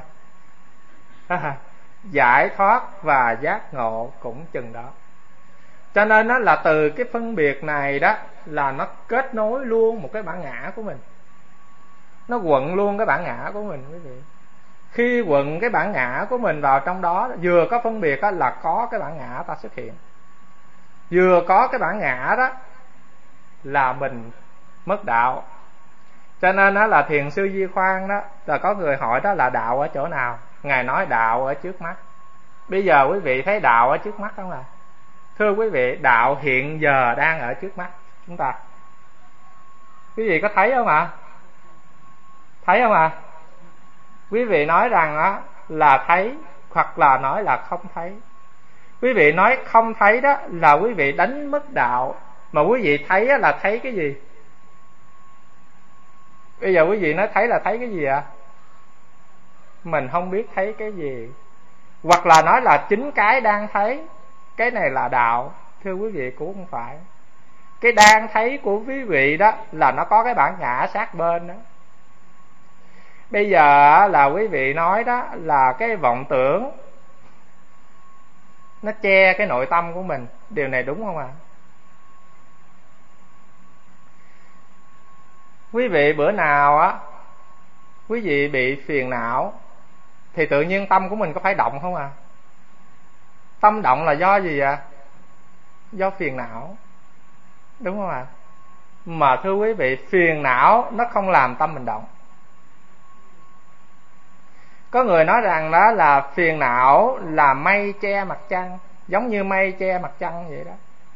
Giải thoát và giác ngộ cũng chừng đó. Cho nên đó là từ cái phân biệt này đó là nó kết nối luôn một cái bản ngã của mình, nó quận luôn cái bản ngã của mình quý vị. Khi quận cái bản ngã của mình vào trong đó, vừa có phân biệt đó là có cái bản ngã ta xuất hiện, vừa có cái bản ngã đó là mình mất đạo. Cho nên đó là Thiền sư Di Khoan đó, là có người hỏi đó là đạo ở chỗ nào, Ngài nói đạo ở trước mắt. Bây giờ quý vị thấy đạo ở trước mắt không ạ? Thưa quý vị, đạo hiện giờ đang ở trước mắt chúng ta. Quý vị có thấy không ạ? Thấy không ạ? Quý vị nói rằng đó là thấy, hoặc là nói là không thấy. Quý vị nói không thấy đó là quý vị đánh mất đạo. Mà quý vị thấy là thấy cái gì? Bây giờ quý vị nói thấy là thấy cái gì ạ? Mình không biết thấy cái gì. Hoặc là nói là chính cái đang thấy, cái này là đạo. Thưa quý vị, cũng không phải. Cái đang thấy của quý vị đó là nó có cái bản ngã sát bên đó. Bây giờ là quý vị nói đó là cái vọng tưởng nó che cái nội tâm của mình. Điều này đúng không ạ? Quý vị bữa nào á quý vị bị phiền não thì tự nhiên tâm của mình có phải động không à? Tâm động là do gì ạ? Do phiền não, đúng không ạ? Mà thưa quý vị, phiền não nó không làm tâm mình động. Có người nói rằng đó là phiền não là mây che mặt trăng, giống như mây che mặt trăng vậy đó.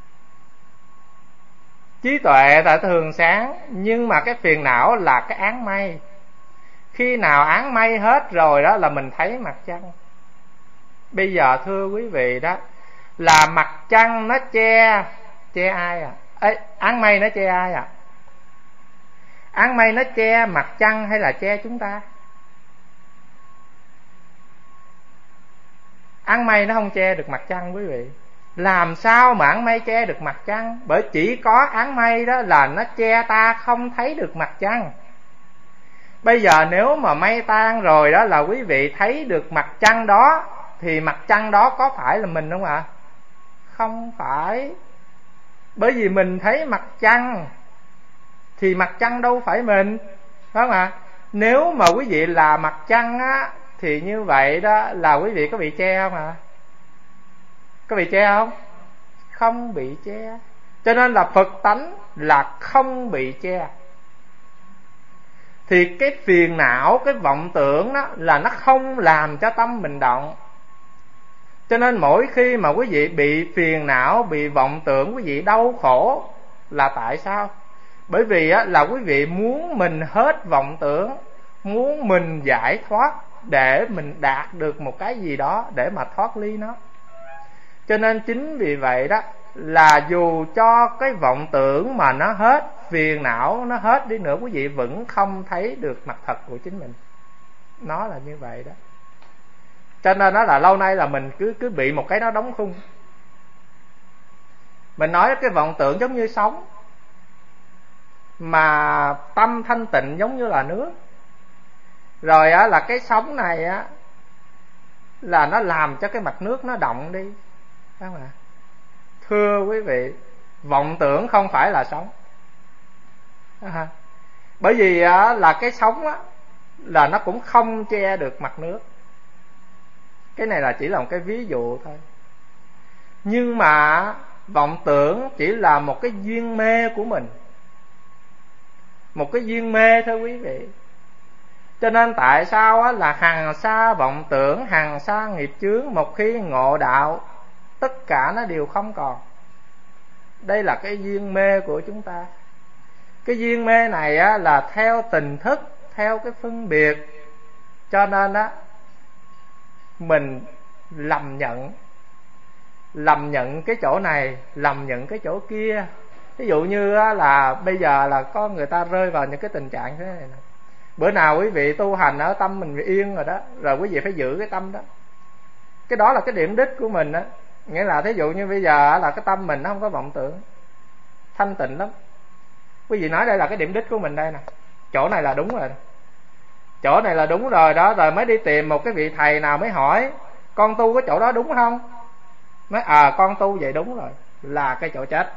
Trí tuệ là thường sáng, nhưng mà cái phiền não là cái áng mây. Khi nào áng mây hết rồi đó là mình thấy mặt trăng. Bây giờ thưa quý vị đó là mặt trăng nó che ai à? Áng mây nó che ai à? Áng mây nó che mặt trăng hay là che chúng ta? Áng mây nó không che được mặt trăng quý vị. Làm sao mà áng mây che được mặt trăng? Bởi chỉ có áng mây đó là nó che ta không thấy được mặt trăng. Bây giờ nếu mà mây tan rồi đó là quý vị thấy được mặt trăng đó, thì mặt trăng đó có phải là mình không ạ? Không phải. Bởi vì mình thấy mặt trăng thì mặt trăng đâu phải mình, phải không ạ? Nếu mà quý vị là mặt trăng á, thì như vậy đó là quý vị có bị che không ạ? Có bị che không? Không bị che. Cho nên là Phật tánh là không bị che. Thì cái phiền não, cái vọng tưởng đó là nó không làm cho tâm mình động. Cho nên mỗi khi mà quý vị bị phiền não, bị vọng tưởng, quý vị đau khổ là tại sao? Bởi vì á, là quý vị muốn mình hết vọng tưởng, muốn mình giải thoát để mình đạt được một cái gì đó để mà thoát ly nó. Cho nên chính vì vậy đó là dù cho cái vọng tưởng mà nó hết, phiền não nó hết đi nữa, quý vị vẫn không thấy được mặt thật của chính mình. Nó là như vậy đó. Cho nên đó là lâu nay là mình cứ bị một cái nó đóng khung. Mình nói cái vọng tưởng giống như sóng, mà tâm thanh tịnh giống như là nước. Rồi á, là cái sóng này á là nó làm cho cái mặt nước nó động đi, phải không ạ? Thưa quý vị, vọng tưởng không phải là sóng. Bởi vì á, là cái sóng á là nó cũng không che được mặt nước. Cái này là chỉ là một cái ví dụ thôi. Nhưng mà vọng tưởng chỉ là một cái duyên mê của mình, một cái duyên mê thôi quý vị. Cho nên tại sao á, là hằng sa vọng tưởng, hằng sa nghiệp chướng, một khi ngộ đạo tất cả nó đều không còn. Đây là cái duyên mê của chúng ta. Cái duyên mê này á, là theo tình thức, theo cái phân biệt, Cho nên á, mình lầm nhận cái chỗ này, lầm nhận cái chỗ kia. Ví dụ như là bây giờ là có người ta rơi vào những cái tình trạng thế này nè. Bữa nào quý vị tu hành ở tâm mình yên rồi đó, rồi quý vị phải giữ cái tâm đó. Cái đó là cái điểm đích của mình đó. Nghĩa là thí dụ như bây giờ là cái tâm mình nó không có vọng tưởng, thanh tịnh lắm. Quý vị nói đây là cái điểm đích của mình đây nè. Chỗ này là đúng rồi, chỗ này là đúng rồi đó. Rồi mới đi tìm một cái vị thầy nào mới hỏi, con tu cái chỗ đó đúng không? Nói con tu vậy đúng rồi, là cái chỗ chết.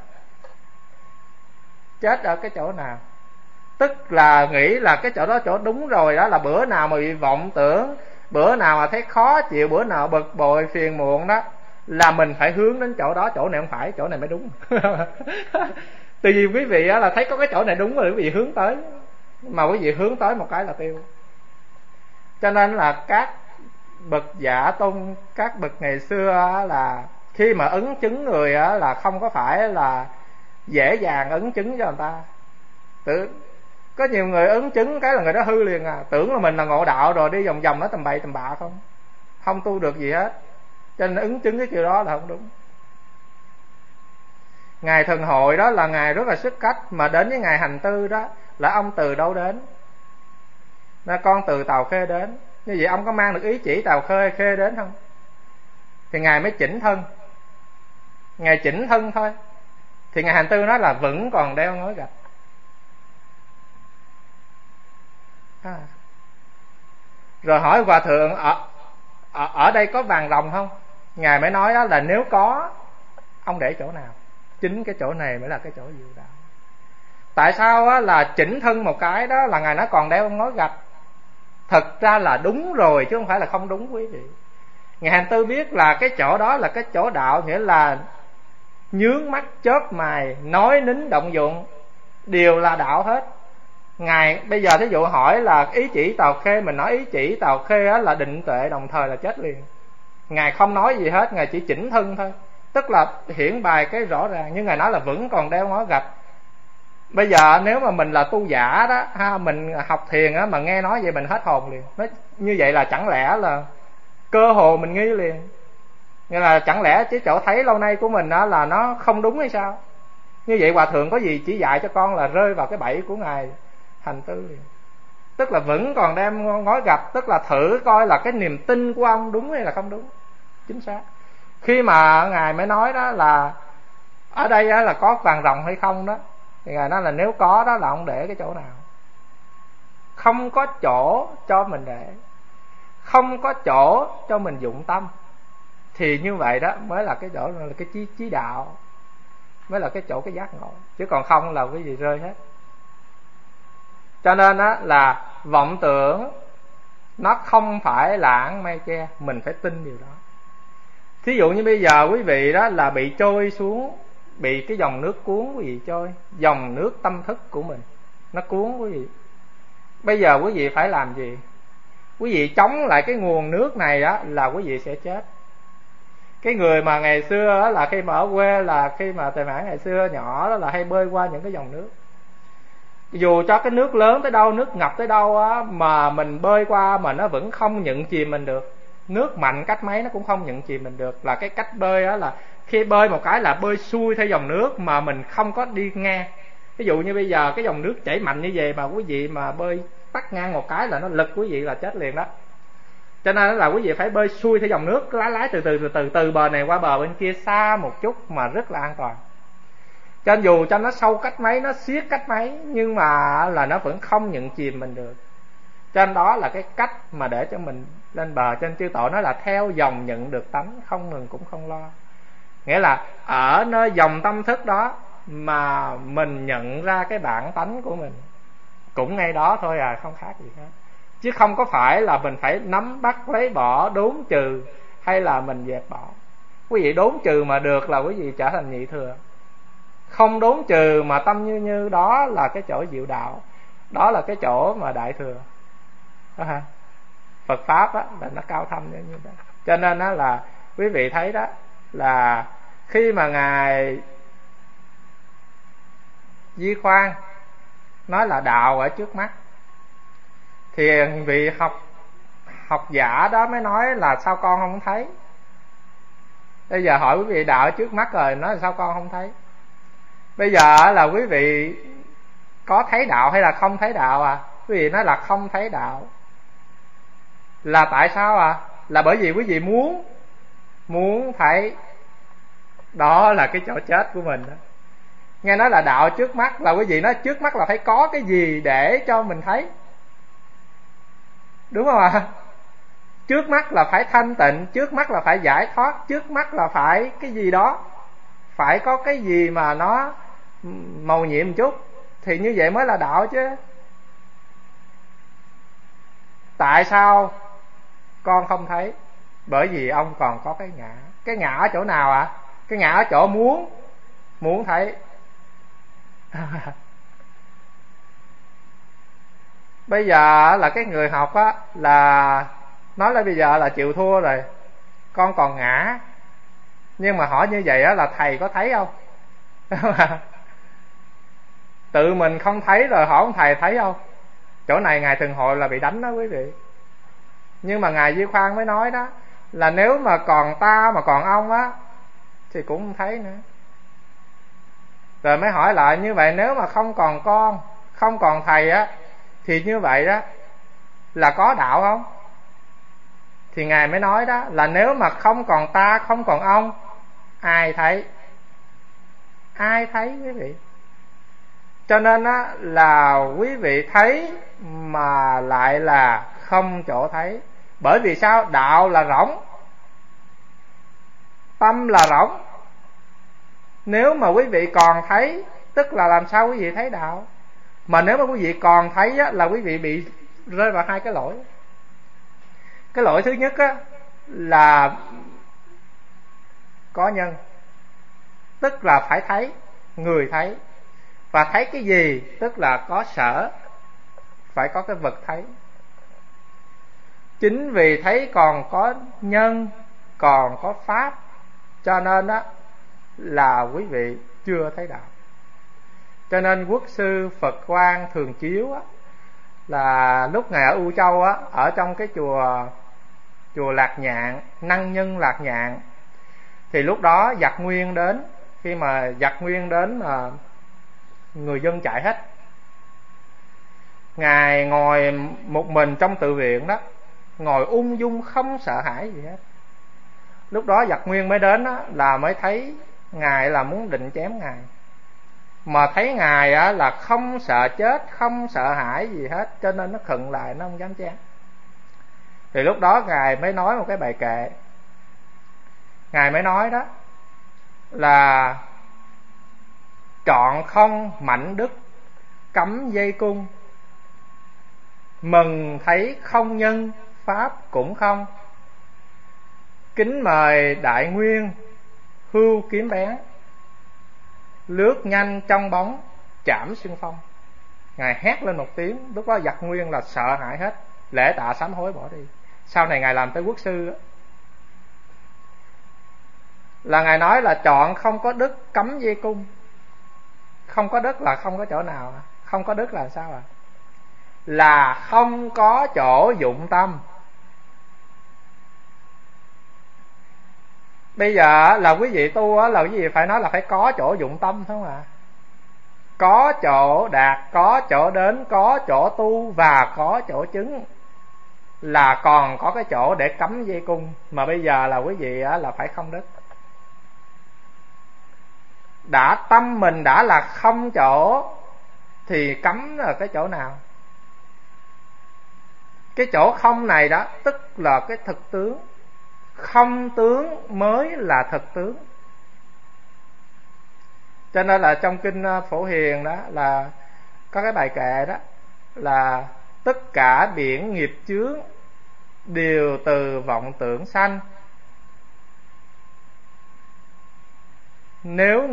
Chết ở cái chỗ nào? Tức là nghĩ là cái chỗ đó chỗ đúng rồi đó, là bữa nào mà bị vọng tưởng, bữa nào mà thấy khó chịu, bữa nào bực bội phiền muộn đó, là mình phải hướng đến chỗ đó. Chỗ này không phải, chỗ này mới đúng. Tại vì quý vị là thấy có cái chỗ này đúng rồi, quý vị hướng tới, mà quý vị hướng tới một cái là tiêu. Cho nên là các bậc giả tôn, các bậc ngày xưa là khi mà ấn chứng người là không có phải là dễ dàng ấn chứng cho người ta. Có nhiều người ấn chứng cái là người đó hư liền tưởng là mình là ngộ đạo rồi đi vòng vòng nó tầm bậy tầm bạ không tu được gì hết. Cho nên ấn chứng cái kiểu đó là không đúng. Ngài Thần Hội đó là ngài rất là sức cách, mà đến với ngài Hành Tư đó là ông từ đâu đến? Là con từ Tàu Khê đến. Như vậy ông có mang được ý chỉ Tàu Khê đến không? Thì ngài mới chỉnh thân. Ngài chỉnh thân thôi. Thì ngài Hành Tư nói là vẫn còn đeo ngói gạch. Rồi hỏi hòa thượng ở đây có vàng rồng không? Ngài mới nói đó là nếu có, ông để chỗ nào? Chính cái chỗ này mới là cái chỗ diệu đạo. Tại sao là chỉnh thân một cái đó là ngài nói còn đeo ngói gạch? Thật ra là đúng rồi chứ không phải là không đúng quý vị. Ngài Hành Tư biết là cái chỗ đó là cái chỗ đạo, nghĩa là nhướng mắt chớp mày, nói nín động dụng đều là đạo hết. Ngài bây giờ thí dụ hỏi là ý chỉ Tàu Khê, mình nói ý chỉ Tàu Khê là định tuệ đồng thời là chết liền. Ngài không nói gì hết, ngài chỉ chỉnh thân thôi, tức là hiển bày cái rõ ràng. Nhưng ngài nói là vẫn còn đeo ngói gạch. Bây giờ nếu mà mình là tu giả đó mình học thiền mà nghe nói vậy mình hết hồn liền. Nói như vậy là chẳng lẽ là cơ hồ mình nghi liền. Nghĩa là chẳng lẽ cái chỗ thấy lâu nay của mình là nó không đúng hay sao? Như vậy hòa thượng có gì chỉ dạy cho con là rơi vào cái bẫy của ngài Hành Tư liền. Tức là vẫn còn đem ngói gạch, tức là thử coi là cái niềm tin của ông đúng hay là không đúng. Chính xác. Khi mà ngài mới nói đó là ở đây là có vàng rồng hay không đó, thì ngài nói là nếu có đó là ông để cái chỗ nào? Không có chỗ cho mình để, không có chỗ cho mình dụng tâm, thì như vậy đó mới là cái chỗ là cái chí đạo, mới là cái chỗ cái giác ngộ. Chứ còn không là cái gì rơi hết. Cho nên là vọng tưởng nó không phải là áng mây che, mình phải tin điều đó. Thí dụ như bây giờ quý vị đó là bị trôi xuống, bị cái dòng nước cuốn quý vị trôi, dòng nước tâm thức của mình nó cuốn quý vị. Bây giờ quý vị phải làm gì? Quý vị chống lại cái nguồn nước này đó là quý vị sẽ chết. Cái người mà ngày xưa đó là khi mà ở quê, là khi mà Tề Mãn ngày xưa nhỏ đó là hay bơi qua những cái dòng nước. Dù cho cái nước lớn tới đâu, nước ngập tới đâu mà mình bơi qua mà nó vẫn không nhận chìm mình được. Nước mạnh cách mấy nó cũng không nhận chìm mình được. Là cái cách bơi đó là khi bơi một cái là bơi xuôi theo dòng nước mà mình không có đi ngang. Ví dụ như bây giờ cái dòng nước chảy mạnh như vậy mà quý vị mà bơi tắt ngang một cái là nó lật quý vị là chết liền đó. Cho nên là quý vị phải bơi xuôi theo dòng nước, lái từ bờ này qua bờ bên kia xa một chút mà rất là an toàn. Cho nên dù cho nó sâu cách mấy, nó xiết cách mấy, nhưng mà là nó vẫn không nhận chìm mình được. Cho nên đó là cái cách mà để cho mình lên bờ. Cho nên chư tổ nói là theo dòng nhận được tánh, không ngừng cũng không lo. Nghĩa là ở nơi dòng tâm thức đó mà mình nhận ra cái bản tánh của mình, cũng ngay đó thôi không khác gì hết. Chứ không có phải là mình phải nắm bắt lấy bỏ, đốn trừ, hay là mình dẹp bỏ. Quý vị đốn trừ mà được là quý vị trở thành nhị thừa. Không đốn trừ mà tâm như đó là cái chỗ diệu đạo, đó là cái chỗ mà đại thừa đó hả? Phật pháp là nó cao thâm như vậy. Cho nên là quý vị thấy đó là khi mà ngài Di Khoan nói là đạo ở trước mắt, thì vị học giả đó mới nói là sao con không thấy. Bây giờ hỏi quý vị đạo ở trước mắt rồi, nói là sao con không thấy. Bây giờ là quý vị có thấy đạo hay là không thấy đạo à? Quý vị nói là không thấy đạo. Là tại sao à? Là bởi vì quý vị muốn thấy. Đó là cái chỗ chết của mình đó. Nghe nói là đạo trước mắt, là quý vị nói trước mắt là phải có cái gì để cho mình thấy, đúng không ạ? Trước mắt là phải thanh tịnh, trước mắt là phải giải thoát, trước mắt là phải cái gì đó, phải có cái gì mà nó màu nhiệm một chút, thì như vậy mới là đạo chứ. Tại sao con không thấy? Bởi vì ông còn có cái ngã. Cái ngã ở chỗ nào ạ? Cái ngã ở chỗ muốn thấy. Bây giờ là cái người học á, là nói là bây giờ là chịu thua rồi, con còn ngã. Nhưng mà hỏi như vậy á là thầy có thấy không? Tự mình không thấy rồi hỏi ông thầy thấy không? Chỗ này Ngài Thường Hội là bị đánh đó quý vị. Nhưng mà Ngài Di Khoan mới nói đó, là nếu mà còn ta mà còn ông á thì cũng không thấy nữa. Rồi mới hỏi lại, như vậy nếu mà không còn con, không còn thầy á, thì như vậy đó là có đạo không? Thì Ngài mới nói đó, là nếu mà không còn ta, không còn ông, ai thấy? Ai thấy quý vị? Cho nên á là quý vị thấy mà lại là không chỗ thấy. Bởi vì sao? Đạo là rỗng, tâm là rỗng. Nếu mà quý vị còn thấy, tức là làm sao quý vị thấy đạo? Mà nếu mà quý vị còn thấy á, là quý vị bị rơi vào hai cái lỗi. Cái lỗi thứ nhất á, là có nhân, tức là phải thấy, người thấy. Và thấy cái gì? Tức là có sở, phải có cái vật thấy. Chính vì thấy còn có nhân, còn có pháp, cho nên đó là quý vị chưa thấy đạo. Cho nên Quốc sư Phật Quang Thường Chiếu á, là lúc Ngài ở U Châu á, ở trong cái chùa Lạc Nhạn, Năng Nhân Lạc Nhạn, thì lúc đó giặc Nguyên đến. Khi mà giặc Nguyên đến mà người dân chạy hết, Ngài ngồi một mình trong tự viện đó, ngồi ung dung không sợ hãi gì hết. Lúc đó giặc Nguyên mới đến đó, là mới thấy Ngài là muốn định chém Ngài. Mà thấy Ngài á, là không sợ chết, không sợ hãi gì hết, cho nên nó khựng lại, nó không dám chém. Thì lúc đó Ngài mới nói một cái bài kệ. Ngài mới nói đó là trọn không mảnh đức cấm dây cung, mừng thấy không nhân pháp cũng không, kính mời đại nguyên hưu kiếm bén, lướt nhanh trong bóng chạm xuyên phong. Ngài hét lên một tiếng. Lúc đó giặc Nguyên là sợ hãi hết, lễ tạ sám hối bỏ đi. Sau này Ngài làm tới quốc sư đó, là Ngài nói là chọn không có đức cấm dây cung. Không có đức là không có chỗ nào. Không có đức là sao ạ? Là không có chỗ dụng tâm. Bây giờ là quý vị tu á, là quý vị phải nói là phải có chỗ dụng tâm, phải không ạ? Có chỗ đạt, có chỗ đến, có chỗ tu và có chỗ chứng, là còn có cái chỗ để cấm dây cung. Mà bây giờ là quý vị á, là phải không đức. Đã tâm mình đã là không chỗ thì cấm là cái chỗ nào? Cái chỗ không này đó tức là cái thực tướng. Không tướng mới là thực tướng. Cho nên là trong kinh Phổ Hiền đó là có cái bài kệ đó là tất cả biển nghiệp chướng đều từ vọng tưởng sanh. Nếu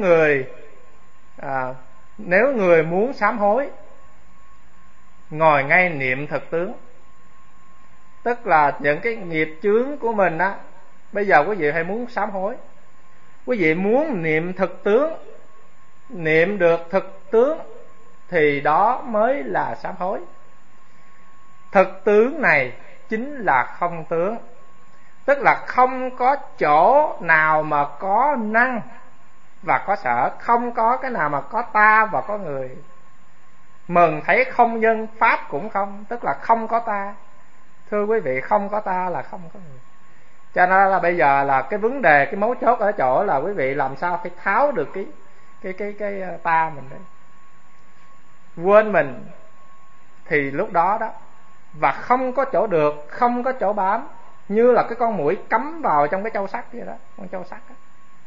người muốn sám hối, ngồi ngay niệm thực tướng. Tức là những cái nghiệp chướng của mình á, bây giờ quý vị hay muốn sám hối, quý vị muốn niệm thực tướng, niệm được thực tướng thì đó mới là sám hối. Thực tướng này chính là không tướng. Tức là không có chỗ nào mà có năng và có sở, không có cái nào mà có ta và có người. Mừng thấy không nhân, pháp cũng không, tức là không có ta. Thưa quý vị, không có ta là không có người. Cho nên là bây giờ là cái vấn đề, cái mấu chốt ở chỗ là quý vị làm sao phải tháo được cái ta mình đấy. Quên mình thì lúc đó đó, và không có chỗ được, không có chỗ bám, như là cái con muỗi cắm vào trong cái châu sắt vậy đó, con châu sắt đó.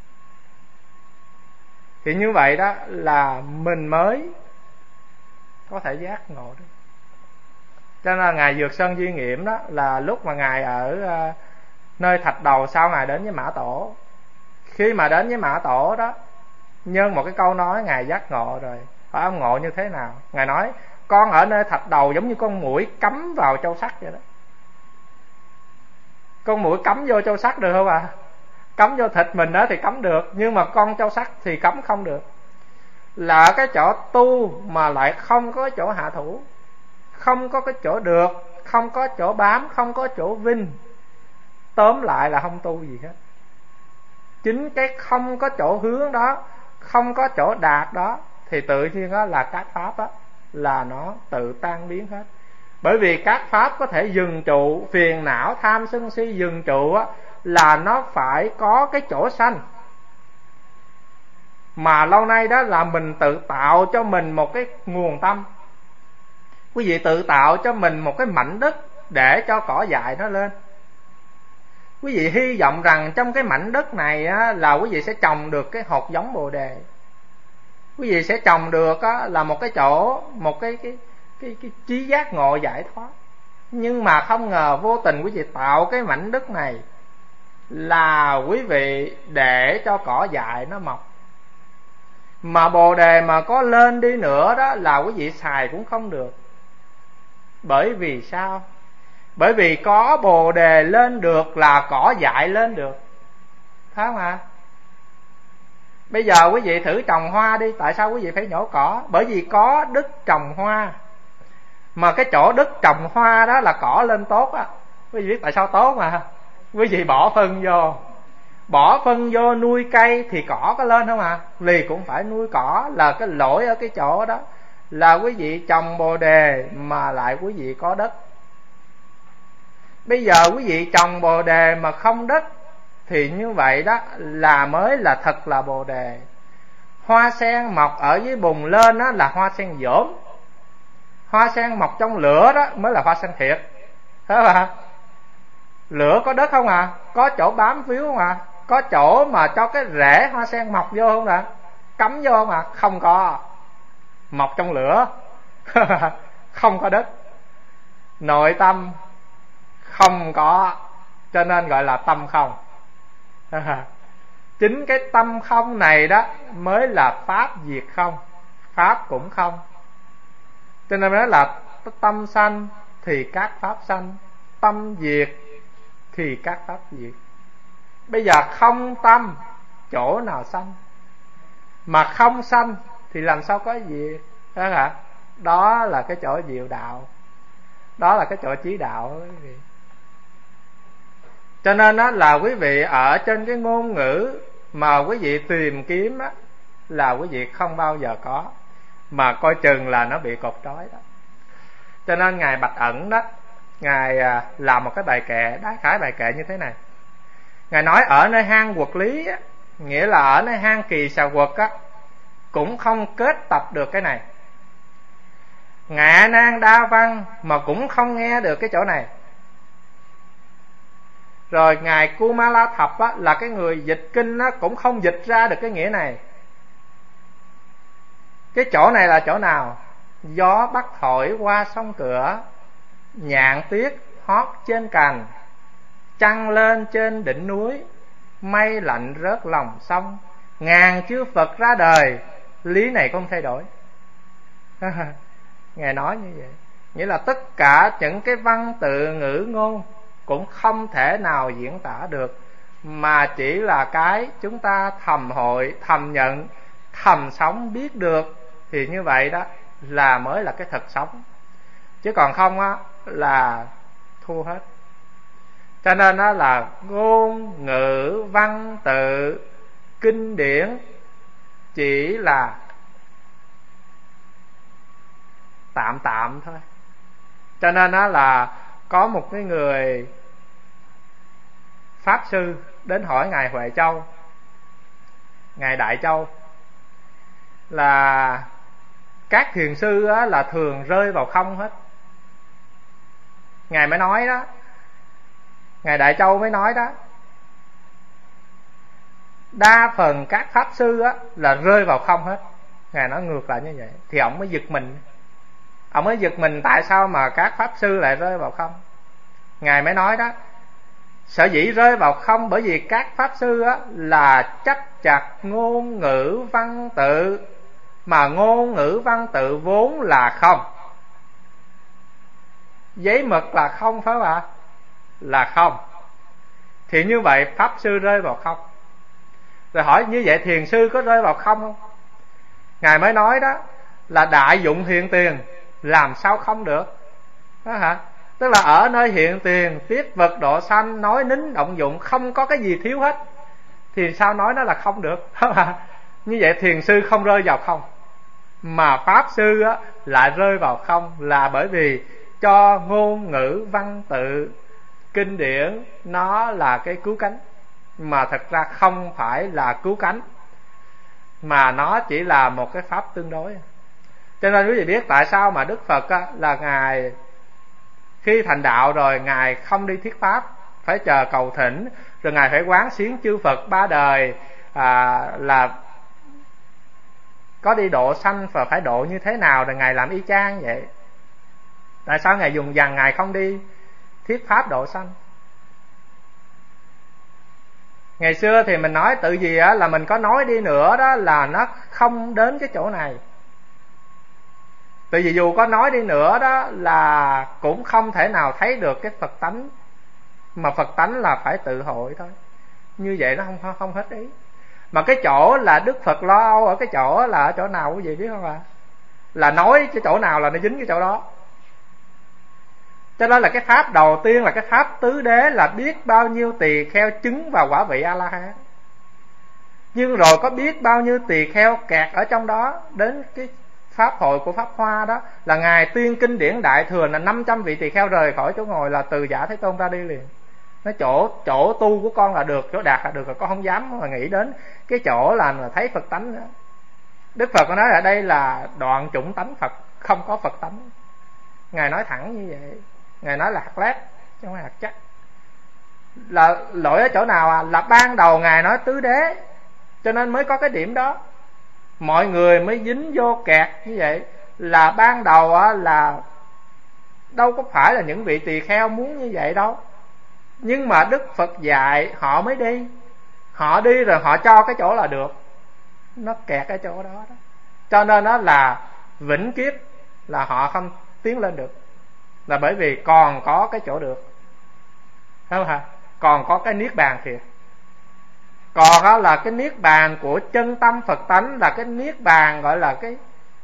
Thì như vậy đó là mình mới có thể giác ngộ được. Cho nên là Ngài Dược Sơn Duy Nghiệm đó, là lúc mà Ngài ở nơi Thạch Đầu, sau Ngài đến với Mã Tổ. Khi mà đến với Mã Tổ đó, nhân một cái câu nói Ngài giác ngộ rồi. Hỏi ông ngộ như thế nào? Ngài nói con ở nơi Thạch Đầu giống như con muỗi cắm vào châu sắt vậy đó. Con muỗi cắm vô châu sắt được không ạ? Cắm vô thịt mình đó thì cắm được, nhưng mà con châu sắt thì cắm không được. Là cái chỗ tu mà lại không có chỗ hạ thủ, không có cái chỗ được, không có chỗ bám, không có chỗ vinh. Tóm lại là không tu gì hết. Chính cái không có chỗ hướng đó, không có chỗ đạt đó, thì tự nhiên đó là các pháp đó là nó tự tan biến hết. Bởi vì các pháp có thể dừng trụ, phiền não tham sân si dừng trụ á, là nó phải có cái chỗ sanh. Mà lâu nay đó là mình tự tạo cho mình một cái nguồn tâm. Quý vị tự tạo cho mình một cái mảnh đất để cho cỏ dại nó lên. Quý vị hy vọng rằng trong cái mảnh đất này á, là quý vị sẽ trồng được cái hột giống Bồ Đề. Quý vị sẽ trồng được á, là một cái chỗ, một cái trí giác ngộ giải thoát. Nhưng mà không ngờ vô tình quý vị tạo cái mảnh đất này là quý vị để cho cỏ dại nó mọc. Mà Bồ Đề mà có lên đi nữa đó là quý vị xài cũng không được. Bởi vì sao? Bởi vì có Bồ Đề lên được là cỏ dại lên được. Phải không ạ? Bây giờ quý vị thử trồng hoa đi. Tại sao quý vị phải nhổ cỏ? Bởi vì có đất trồng hoa. Mà cái chỗ đất trồng hoa đó là cỏ lên tốt á. Quý vị biết tại sao tốt mà? Quý vị bỏ phân vô. Bỏ phân vô nuôi cây thì cỏ có lên không ạ? Lì cũng phải nuôi cỏ. Là cái lỗi ở cái chỗ đó là quý vị trồng Bồ Đề mà lại quý vị có đất. Bây giờ quý vị trồng Bồ Đề mà không đất thì như vậy đó là mới là thật là Bồ Đề. Hoa sen mọc ở dưới bùn lên đó là hoa sen dỗm. Hoa sen mọc trong lửa đó mới là hoa sen thiệt. Thấy không ạ? Lửa có đất không ạ? Có chỗ bám víu không ạ? Có chỗ mà cho cái rễ hoa sen mọc vô không ạ? Cắm vô không ạ? Không có. Mọc trong lửa. Không có đất. Nội tâm không có, cho nên gọi là tâm không. Chính cái tâm không này đó mới là pháp diệt không. Pháp cũng không. Cho nên nói là tâm sanh thì các pháp sanh, tâm diệt thì các pháp diệt. Bây giờ không tâm chỗ nào sanh, mà không sanh thì làm sao có gì? Đó hả? Đó là cái chỗ diệu đạo. Đó là cái chỗ chí đạo đó quý vị. Cho nên đó là quý vị ở trên cái ngôn ngữ mà quý vị tìm kiếm đó, là quý vị không bao giờ có, mà coi chừng là nó bị cột trói đó. Cho nên Ngài Bạch Ẩn đó, Ngài làm một cái bài kệ, đại khái bài kệ như thế này. Ngài nói ở nơi hang quật lý á, nghĩa là ở nơi hang kỳ xà quật á, cũng không kết tập được cái này. Ngạ nan đa văn mà cũng không nghe được cái chỗ này. Rồi Ngài Kumala Thập á, là cái người dịch kinh á, cũng không dịch ra được cái nghĩa này. Cái chỗ này là chỗ nào? Gió bắc thổi qua sông cửa, nhạn tuyết hót trên cành, trăng lên trên đỉnh núi, mây lạnh rớt lòng sông, ngàn chư Phật ra đời, lý này không thay đổi. Ngài nói như vậy. Nghĩa là tất cả những cái văn tự ngữ ngôn cũng không thể nào diễn tả được, mà chỉ là cái chúng ta thầm hội, thầm nhận, thầm sống biết được. Thì như vậy đó là mới là cái thật sống. Chứ còn không á là thua hết. Cho nên đó là ngôn ngữ văn tự kinh điển chỉ là tạm tạm thôi. Cho nên đó là có một cái người pháp sư đến hỏi ngài Huệ Châu, ngài Đại Châu, là các thiền sư á, là thường rơi vào không hết. Ngài mới nói đó, ngài Đại Châu mới nói đó, đa phần các pháp sư á, là rơi vào không hết. Ngài nói ngược lại như vậy. Thì ông mới giật mình. Ông mới giật mình tại sao mà các pháp sư lại rơi vào không. Ngài mới nói đó, sở dĩ rơi vào không bởi vì các pháp sư á, là chấp chặt ngôn ngữ văn tự, mà ngôn ngữ văn tự vốn là không. Giấy mực là không phải không ạ? Là không. Thì như vậy pháp sư rơi vào không. Rồi hỏi như vậy thiền sư có rơi vào không không? Ngài mới nói đó là đại dụng hiện tiền làm sao không được đó hả? Tức là ở nơi hiện tiền tiết vật độ sanh, nói nín động dụng, không có cái gì thiếu hết, thì sao nói nó là không được đó hả? Như vậy thiền sư không rơi vào không, mà pháp sư á, lại rơi vào không, là bởi vì cho ngôn ngữ văn tự kinh điển nó là cái cứu cánh, mà thật ra không phải là cứu cánh, mà nó chỉ là một cái pháp tương đối. Cho nên quý vị biết tại sao mà Đức Phật á, là Ngài khi thành đạo rồi Ngài không đi thuyết pháp, phải chờ cầu thỉnh, rồi Ngài phải quán xuyến chư Phật ba đời là có đi độ sanh và phải độ như thế nào, rồi Ngài làm y chang vậy. Tại sao Ngài dùng dằng Ngài không đi thuyết pháp độ sanh? Ngày xưa thì mình nói tự gì á, là mình có nói đi nữa đó là nó không đến cái chỗ này. Tự vì dù có nói đi nữa đó là cũng không thể nào thấy được cái Phật tánh, mà Phật tánh là phải tự hội thôi. Như vậy nó không hết ý. Mà cái chỗ là Đức Phật lo âu ở cái chỗ là ở chỗ nào quý vị biết không ạ? Là nói cái chỗ nào là nó dính cái chỗ đó. Cho nên là cái pháp đầu tiên là cái pháp tứ đế, là biết bao nhiêu tỳ kheo chứng vào quả vị A-la-hán. Nhưng rồi có biết bao nhiêu tỳ kheo kẹt ở trong đó. Đến cái pháp hội của Pháp Hoa đó là Ngài tuyên kinh điển Đại Thừa, là 500 vị tỳ kheo rời khỏi chỗ ngồi là từ Giả Thế Tôn ra đi liền. Nói chỗ tu của con là được, chỗ đạt là được, rồi con không dám mà nghĩ đến cái chỗ là thấy Phật tánh nữa. Đức Phật có nói là đây là đoạn chủng tánh Phật, không có Phật tánh. Ngài nói thẳng như vậy. Ngài nói là hạt lép chứ không phải hạt chắc. Là lỗi ở chỗ nào à? Là ban đầu Ngài nói tứ đế, cho nên mới có cái điểm đó. Mọi người mới dính vô kẹt như vậy. Là ban đầu á, là đâu có phải là những vị tỳ kheo muốn như vậy đâu. Nhưng mà Đức Phật dạy họ mới đi. Họ đi rồi họ cho cái chỗ là được. Nó kẹt cái chỗ đó đó. Cho nên đó là vĩnh kiếp là họ không tiến lên được, là bởi vì còn có cái chỗ được, thấy không hả? Còn có cái niết bàn kìa. Còn đó là cái niết bàn của chân tâm Phật tánh, là cái niết bàn gọi là cái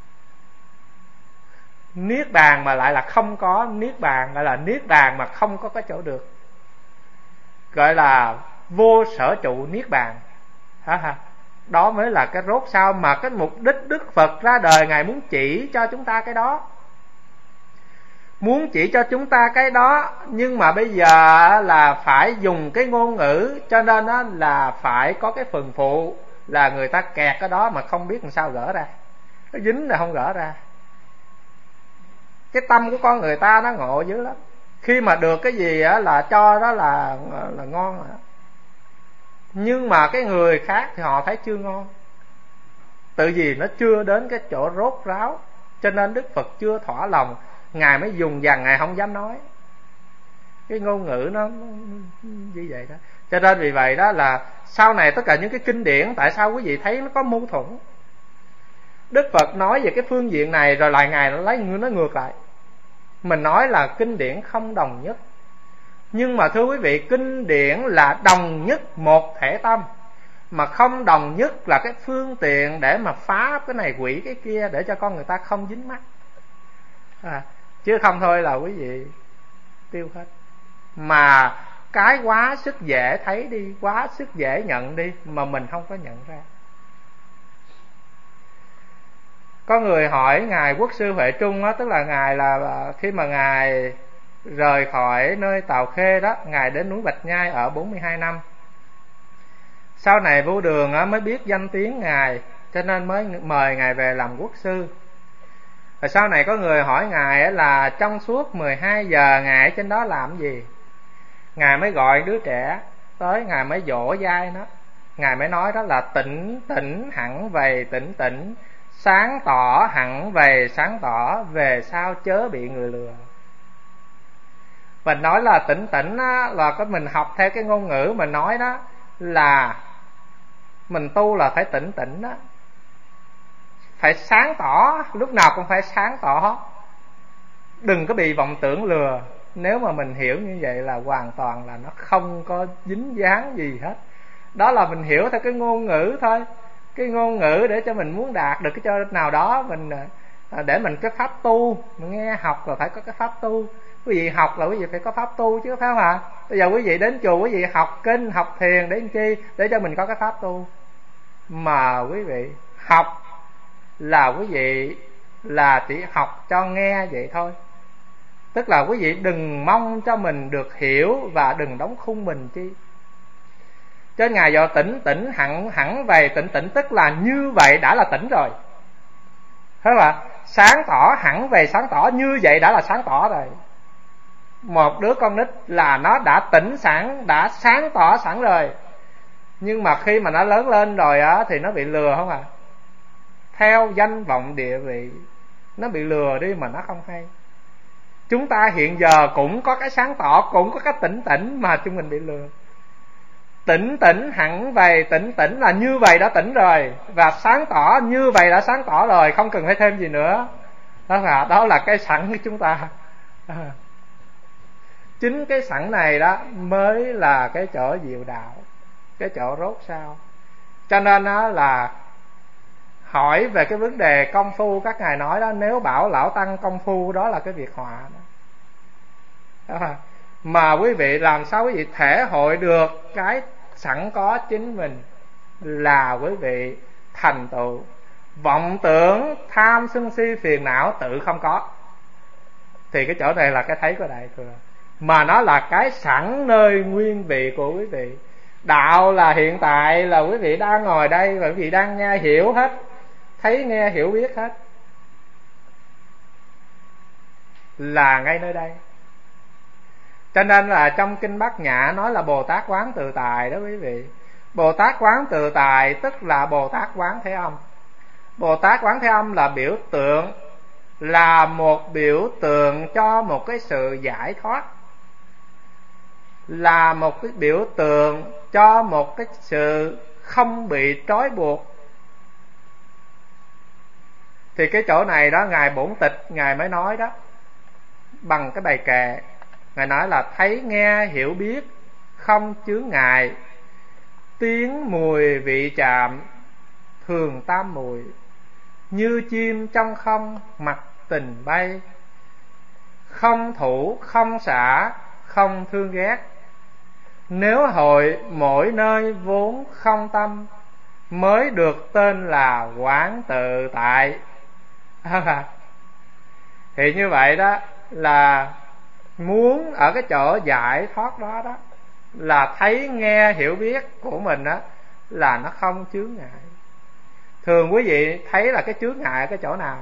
niết bàn mà lại là không có niết bàn, gọi là niết bàn mà không có cái chỗ được, gọi là vô sở trụ niết bàn. Đó mới là cái rốt sao mà cái mục đích Đức Phật ra đời, Ngài muốn chỉ cho chúng ta cái đó, muốn chỉ cho chúng ta cái đó. Nhưng mà bây giờ là phải dùng cái ngôn ngữ, cho nên đó là phải có cái phần phụ, là người ta kẹt cái đó mà không biết làm sao gỡ ra, nó dính là không gỡ ra. Cái tâm của con người ta nó ngộ dữ lắm. Khi mà được cái gì là cho đó là ngon rồi. Nhưng mà cái người khác thì họ thấy chưa ngon, tự vì nó chưa đến cái chỗ rốt ráo, cho nên Đức Phật chưa thỏa lòng, Ngài mới dùng dằng, Ngài không dám nói. Cái ngôn ngữ nó như vậy đó. Cho nên vì vậy đó là sau này tất cả những cái kinh điển, tại sao quý vị thấy nó có mâu thuẫn? Đức Phật nói về cái phương diện này, rồi lại Ngài lấy nó ngược lại. Mình nói là kinh điển không đồng nhất, nhưng mà thưa quý vị, kinh điển là đồng nhất một thể tâm, mà không đồng nhất là cái phương tiện để mà phá cái này quỷ cái kia, để cho con người ta không dính mắc. Chứ không thôi là quý vị tiêu hết. Mà cái quá sức dễ thấy đi, quá sức dễ nhận đi, mà mình không có nhận ra. Có người hỏi ngài Quốc sư Huệ Trung á, tức là ngài là khi mà ngài rời khỏi nơi Tào Khê đó, ngài đến núi Bạch Nhai ở 42 năm. Sau này Vô Đường á mới biết danh tiếng ngài, cho nên mới mời ngài về làm quốc sư. Rồi sau này có người hỏi ngài là trong suốt 12 giờ ngài ở trên đó làm gì. Ngài mới gọi đứa trẻ tới, ngài mới dỗ dai nó. Ngài mới nói đó là tỉnh tỉnh hẳn về tỉnh tỉnh, sáng tỏ hẳn về sáng tỏ, về sau chớ bị người lừa. Mình nói là tỉnh tỉnh á, là có mình học theo cái ngôn ngữ mình nói đó, là mình tu là phải tỉnh tỉnh đó, phải sáng tỏ, lúc nào cũng phải sáng tỏ, đừng có bị vọng tưởng lừa. Nếu mà mình hiểu như vậy là hoàn toàn là nó không có dính dáng gì hết. Đó là mình hiểu theo cái ngôn ngữ thôi, cái ngôn ngữ để cho mình muốn đạt được cái chỗ nào đó, mình để mình cái pháp tu. Mình nghe học là phải có cái pháp tu. Quý vị học là quý vị phải có pháp tu chứ, phải không ạ? Bây giờ quý vị đến chùa quý vị học kinh, học thiền để làm chi? Để cho mình có cái pháp tu. Mà quý vị học là quý vị là chỉ học cho nghe vậy thôi. Tức là quý vị đừng mong cho mình được hiểu và đừng đóng khung mình chi. Trên ngài dò tỉnh tỉnh hẳn về tỉnh tỉnh, tức là như vậy đã là tỉnh rồi, thấy không ạ? Sáng tỏ hẳn về sáng tỏ, như vậy đã là sáng tỏ rồi. Một đứa con nít là nó đã tỉnh sẵn, đã sáng tỏ sẵn rồi. Nhưng mà khi mà nó lớn lên rồi á thì nó bị lừa, không ạ? Theo danh vọng địa vị, nó bị lừa đi mà nó không hay. Chúng ta hiện giờ cũng có cái sáng tỏ, cũng có cái tỉnh tỉnh mà chúng mình bị lừa. Tỉnh tỉnh hẳn về tỉnh tỉnh là như vậy đã tỉnh rồi, và sáng tỏ như vậy đã sáng tỏ rồi, không cần phải thêm gì nữa. Đó là cái sẵn của chúng ta. Chính cái sẵn này đó mới là cái chỗ diệu đạo, cái chỗ rốt sao. Cho nên đó là hỏi về cái vấn đề công phu, các ngài nói đó, nếu bảo lão tăng công phu đó là cái việc họa đó. Mà quý vị làm sao quý vị thể hội được cái sẵn có chính mình, là quý vị thành tựu. Vọng tưởng tham sân si phiền não tự không có, thì cái chỗ này là cái thấy của Đại Thừa. Mà nó là cái sẵn nơi nguyên vị của quý vị. Đạo là hiện tại là quý vị đang ngồi đây và quý vị đang nghe hiểu hết, thấy nghe hiểu biết hết, là ngay nơi đây. Cho nên là trong kinh Bát Nhã nói là Bồ Tát quán tự tại đó quý vị. Bồ Tát quán tự tại tức là Bồ Tát quán Thế Âm. Bồ Tát quán Thế Âm là biểu tượng, là một biểu tượng cho một cái sự giải thoát, là một cái biểu tượng cho một cái sự không bị trói buộc. Thì cái chỗ này đó Ngài Bổn Tịch Ngài mới nói đó, bằng cái bài kệ. Ngài nói là thấy nghe hiểu biết không chướng ngại, tiếng mùi vị chạm thường tam mùi, như chim trong không mặc tình bay, không thủ không xả không thương ghét, nếu hội mỗi nơi vốn không tâm, mới được tên là quán tự tại. Thì như vậy đó là muốn ở cái chỗ giải thoát đó đó, là thấy nghe hiểu biết của mình đó là nó không chướng ngại. Thường quý vị thấy là cái chướng ngại ở cái chỗ nào?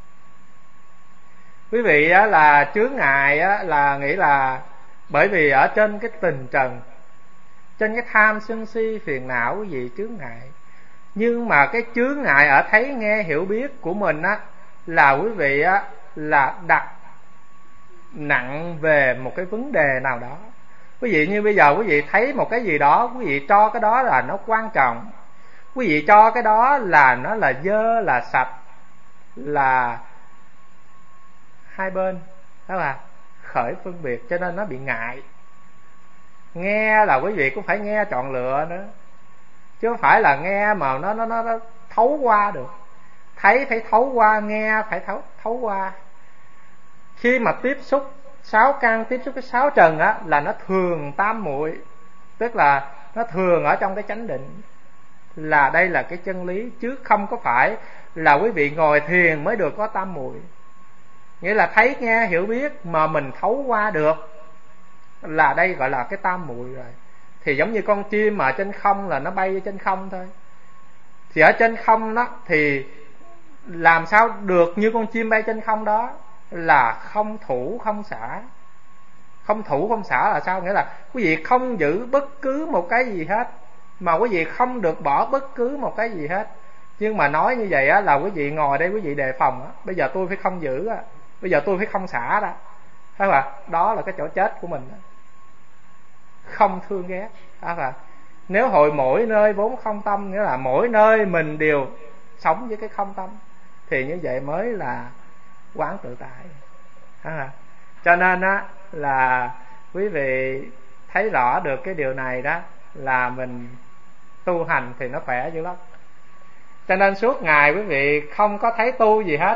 Quý vị á, là chướng ngại á, là nghĩ là bởi vì ở trên cái tình trần, trên cái tham sân si phiền não quý vị chướng ngại. Nhưng mà cái chướng ngại ở thấy nghe hiểu biết của mình á, là quý vị á, là đặt nặng về một cái vấn đề nào đó. Quý vị như bây giờ quý vị thấy một cái gì đó, quý vị cho cái đó là nó quan trọng, quý vị cho cái đó là nó là dơ là sạch, là hai bên đó là khởi phân biệt, cho nên nó bị ngại. Nghe là quý vị cũng phải nghe chọn lựa nữa, chứ không phải là nghe mà nó thấu qua được. Thấy phải thấu qua, nghe phải thấu qua. Khi mà tiếp xúc 6 căn tiếp xúc với 6 trần á là nó thường tam muội, tức là nó thường ở trong cái chánh định, là đây là cái chân lý, chứ không có phải là quý vị ngồi thiền mới được có tam muội. Nghĩa là thấy nghe hiểu biết mà mình thấu qua được, là đây gọi là cái tam muội rồi. Thì giống như con chim mà trên không là nó bay trên không thôi. Thì ở trên không đó thì làm sao được như con chim bay trên không đó, là không thủ không xả. Không thủ không xả là sao? Nghĩa là quý vị không giữ bất cứ một cái gì hết, mà quý vị không được bỏ bất cứ một cái gì hết. Nhưng mà nói như vậy á, là quý vị ngồi đây quý vị đề phòng á, bây giờ tôi phải không giữ á, bây giờ tôi phải không xả đó, thấy không ạ? Đó là cái chỗ chết của mình đó. Không thương ghét, thấy không ạ? Nếu hội mỗi nơi vốn không tâm, nghĩa là mỗi nơi mình đều sống với cái không tâm, thì như vậy mới là quán tự tại. Cho nên á là quý vị thấy rõ được cái điều này đó, là mình tu hành thì nó khỏe dữ lắm. Cho nên suốt ngày quý vị không có thấy tu gì hết,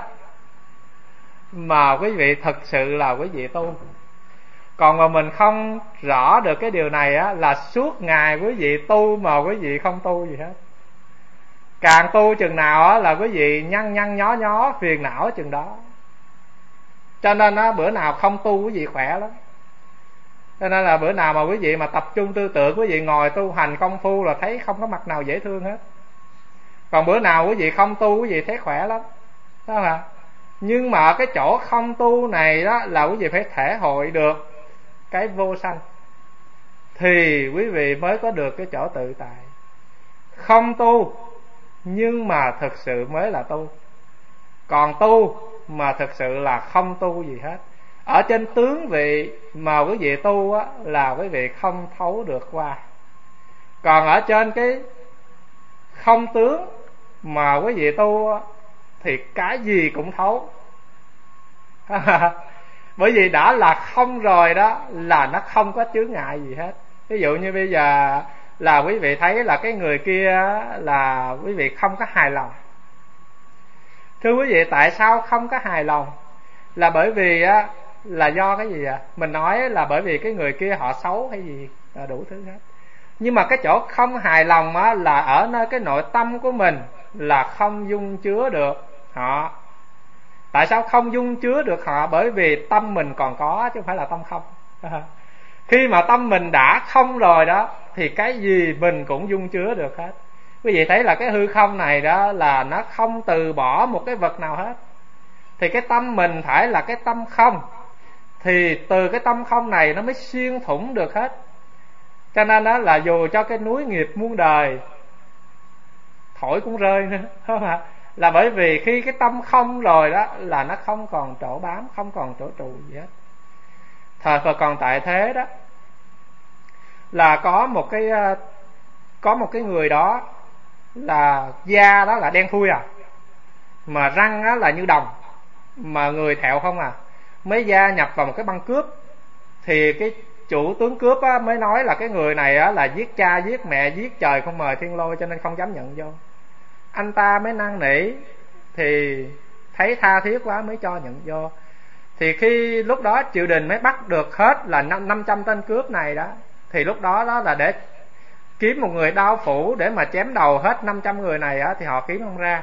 mà quý vị thực sự là quý vị tu. Còn mà mình không rõ được cái điều này á, là suốt ngày quý vị tu mà quý vị không tu gì hết. Càng tu chừng nào á, là quý vị nhăn nhăn nhó nhó phiền não chừng đó. Cho nên á, bữa nào không tu quý vị khỏe lắm. Cho nên là bữa nào mà quý vị mà tập trung tư tưởng, quý vị ngồi tu hành công phu là thấy không có mặt nào dễ thương hết. Còn bữa nào quý vị không tu quý vị thấy khỏe lắm, đúng không ạ? Nhưng mà ở cái chỗ không tu này đó, là quý vị phải thể hội được cái vô sanh, thì quý vị mới có được cái chỗ tự tại. Không tu nhưng mà thực sự mới là tu. Còn tu mà thực sự là không tu gì hết. Ở trên tướng vị mà quý vị tu á, là quý vị không thấu được qua. Còn ở trên cái không tướng mà quý vị tu á, thì cái gì cũng thấu. Bởi vì đã là không rồi đó, là nó không có chướng ngại gì hết. Ví dụ như bây giờ là quý vị thấy là cái người kia là quý vị không có hài lòng. Thưa quý vị, tại sao không có hài lòng? Là bởi vì á, là do cái gì ạ? Mình nói là bởi vì cái người kia họ xấu hay gì, đủ thứ hết. Nhưng mà cái chỗ không hài lòng á, là ở nơi cái nội tâm của mình là không dung chứa được họ. Tại sao không dung chứa được họ? Bởi vì tâm mình còn có chứ không phải là tâm không. Khi mà tâm mình đã không rồi đó, thì cái gì mình cũng dung chứa được hết. Quý vị thấy là cái hư không này đó, là nó không từ bỏ một cái vật nào hết. Thì cái tâm mình phải là cái tâm không, thì từ cái tâm không này nó mới xuyên thủng được hết. Cho nên đó là dù cho cái núi nghiệp muôn đời thổi cũng rơi nữa, không ạ? Là bởi vì khi cái tâm không rồi đó, là nó không còn chỗ bám, không còn chỗ trụ gì hết. Thời Phật còn tại thế đó, là có một cái người đó là da đó là đen thui mà răng á là như đồng, mà người thẹo không mới gia nhập vào một cái băng cướp. Thì cái chủ tướng cướp á, mới nói là cái người này á, là giết cha giết mẹ giết trời không mời thiên lôi, cho nên không dám nhận vô. Anh ta mới năn nỉ, thì thấy tha thiết quá mới cho nhận vô. Thì khi lúc đó triều đình mới bắt được hết là 500 tên cướp này đó. Thì lúc đó là để kiếm một người đao phủ để mà chém đầu hết 500 người này á, thì họ kiếm không ra.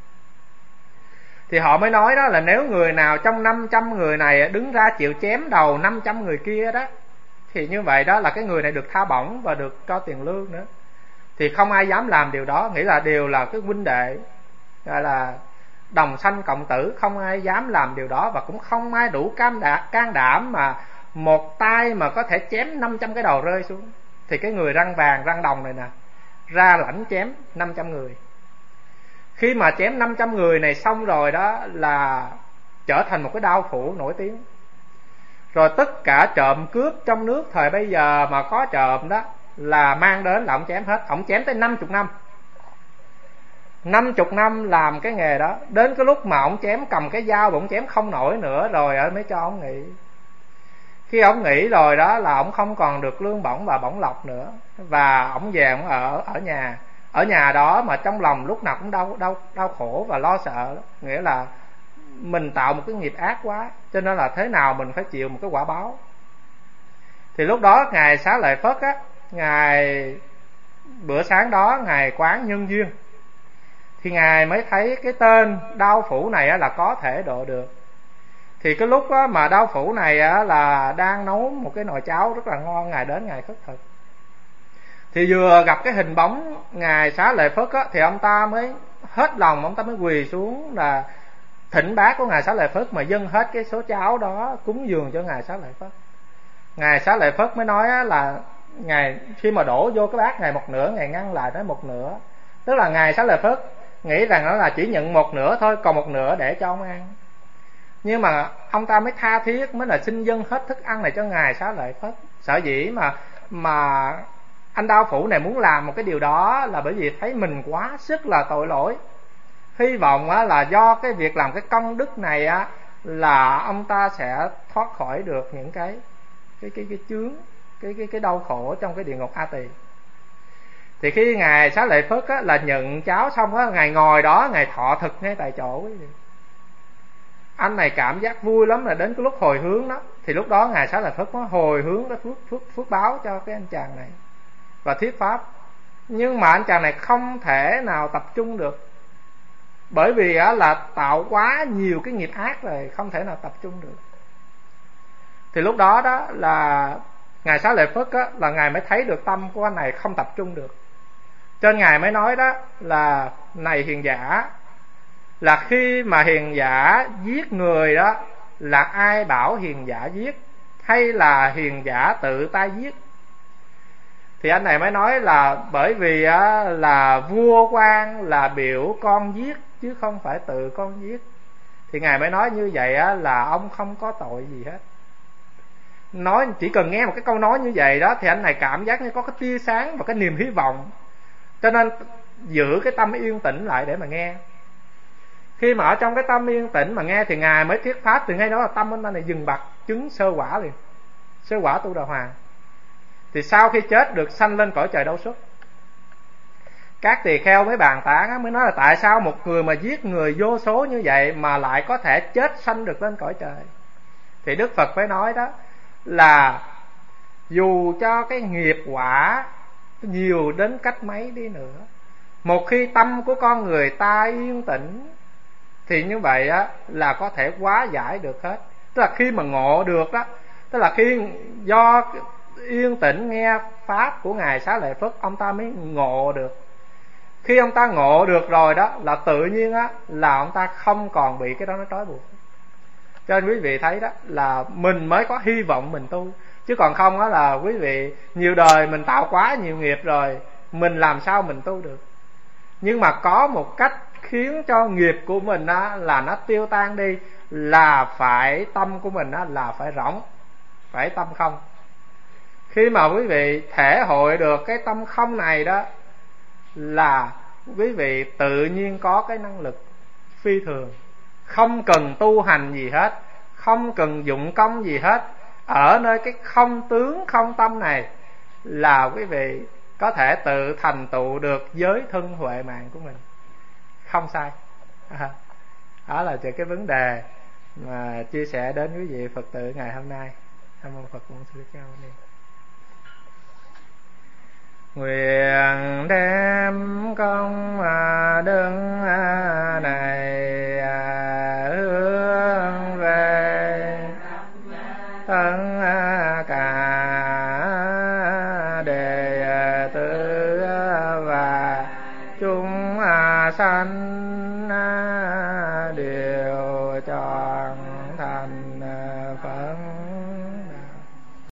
Thì họ mới nói đó là nếu người nào trong 500 người này đứng ra chịu chém đầu 500 người kia đó, thì như vậy đó là cái người này được tha bổng và được cho tiền lương nữa. Thì không ai dám làm điều đó, nghĩ là đều là cái huynh đệ, gọi là đồng sanh cộng tử, không ai dám làm điều đó. Và cũng không ai đủ can đảm mà một tay mà có thể chém 500 cái đầu rơi xuống. Thì cái người răng vàng răng đồng này nè, ra lãnh chém 500 người. Khi mà chém 500 người này xong rồi đó, là trở thành một cái đao phủ nổi tiếng. Rồi tất cả trộm cướp trong nước thời bây giờ mà có trộm đó, là mang đến là ông chém hết. Ông chém tới 50 năm. 50 năm làm cái nghề đó. Đến cái lúc mà ông chém cầm cái dao, ông chém không nổi nữa rồi mới cho ông nghỉ. Khi ông nghỉ rồi đó, là ông không còn được lương bổng và bổng lộc nữa. Và ông về ông ở nhà. Ở nhà đó mà trong lòng lúc nào cũng đau khổ và lo sợ đó. Nghĩa là mình tạo một cái nghiệp ác quá, cho nên là thế nào mình phải chịu một cái quả báo. Thì lúc đó ngài Xá Lợi Phất á, ngài bữa sáng đó ngài quán nhân duyên, thì ngài mới thấy cái tên Đao Phủ này á là có thể độ được. Thì cái lúc á mà Đao Phủ này á là đang nấu một cái nồi cháo rất là ngon, ngài đến ngài khất thực. Thì vừa gặp cái hình bóng ngài Xá Lợi Phất á, thì ông ta mới hết lòng, ông ta mới quỳ xuống là thỉnh bát của ngài Xá Lợi Phất, mà dâng hết cái số cháo đó cúng dường cho ngài Xá Lợi Phất. Ngài Xá Lợi Phất mới nói á, là ngài khi mà đổ vô cái bát ngài một nửa, ngài ngăn lại nói một nửa, tức là ngài Xá Lợi Phất nghĩ rằng đó là chỉ nhận một nửa thôi, còn một nửa để cho ông ăn. Nhưng mà ông ta mới tha thiết, mới là xin dâng hết thức ăn này cho ngài Xá Lợi Phất. Sở dĩ mà anh Đao Phủ này muốn làm một cái điều đó là bởi vì thấy mình quá sức là tội lỗi, hy vọng á, là do cái việc làm cái công đức này á, là ông ta sẽ thoát khỏi được những cái chướng, cái đau khổ trong cái địa ngục A Tỳ. Thì khi ngài Xá Lợi Phất á, là nhận cháo xong á, ngài ngồi đó ngài thọ thực ngay tại chỗ. Anh này cảm giác vui lắm, là đến cái lúc hồi hướng đó, thì lúc đó ngài Xá Lợi Phất có hồi hướng cái phước báo cho cái anh chàng này và thuyết pháp. Nhưng mà anh chàng này không thể nào tập trung được, bởi vì á, là tạo quá nhiều cái nghiệp ác rồi, không thể nào tập trung được. Thì lúc đó đó là ngài Xá Lợi Phất á, là ngài mới thấy được tâm của anh này không tập trung được, cho nên ngài mới nói đó là này hiền giả, là khi mà hiền giả giết người đó, là ai bảo hiền giả giết, hay là hiền giả tự tay giết? Thì anh này mới nói là bởi vì á, là vua quan là biểu con giết chứ không phải tự con giết. Thì ngài mới nói như vậy á, là ông không có tội gì hết. Nói chỉ cần nghe một cái câu nói như vậy đó, thì anh này cảm giác như có cái tia sáng và cái niềm hy vọng, cho nên giữ cái tâm yên tĩnh lại để mà nghe. Khi mà ở trong cái tâm yên tĩnh mà nghe, thì ngài mới thuyết pháp. Từ ngay đó là tâm anh này dừng bặt, chứng sơ quả liền, sơ quả Tu Đà Hoàng. Thì sau khi chết được sanh lên cõi trời Đâu Xuất. Các tỳ kheo mới bàn tán, mới nói là tại sao một người mà giết người vô số như vậy mà lại có thể chết sanh được lên cõi trời. Thì Đức Phật phải nói đó là dù cho cái nghiệp quả nhiều đến cách mấy đi nữa, một khi tâm của con người ta yên tĩnh, thì như vậy á, là có thể hóa giải được hết. Tức là khi mà ngộ được đó, tức là khi do yên tĩnh nghe pháp của ngài Xá Lợi Phất, ông ta mới ngộ được. Khi ông ta ngộ được rồi đó, là tự nhiên á, là ông ta không còn bị cái đó nó trói buộc. Cho nên quý vị thấy đó, là mình mới có hy vọng mình tu, chứ còn không á là quý vị nhiều đời mình tạo quá nhiều nghiệp rồi, mình làm sao mình tu được. Nhưng mà có một cách khiến cho nghiệp của mình á, là nó tiêu tan đi, là phải tâm của mình á, là phải rỗng, phải tâm không. Khi mà quý vị thể hội được cái tâm không này đó, là quý vị tự nhiên có cái năng lực phi thường, không cần tu hành gì hết, không cần dụng công gì hết. Ở nơi cái không tướng không tâm này là quý vị có thể tự thành tựu được giới thân huệ mạng của mình. Không sai. Đó là cái vấn đề mà chia sẻ đến quý vị Phật tử ngày hôm nay. Nam mô Phật Bổn Sư Thích Ca Mâu Ni. Nguyện đem công đức này hướng về tất cả đệ tử và chúng sanh đều trọn thành Phật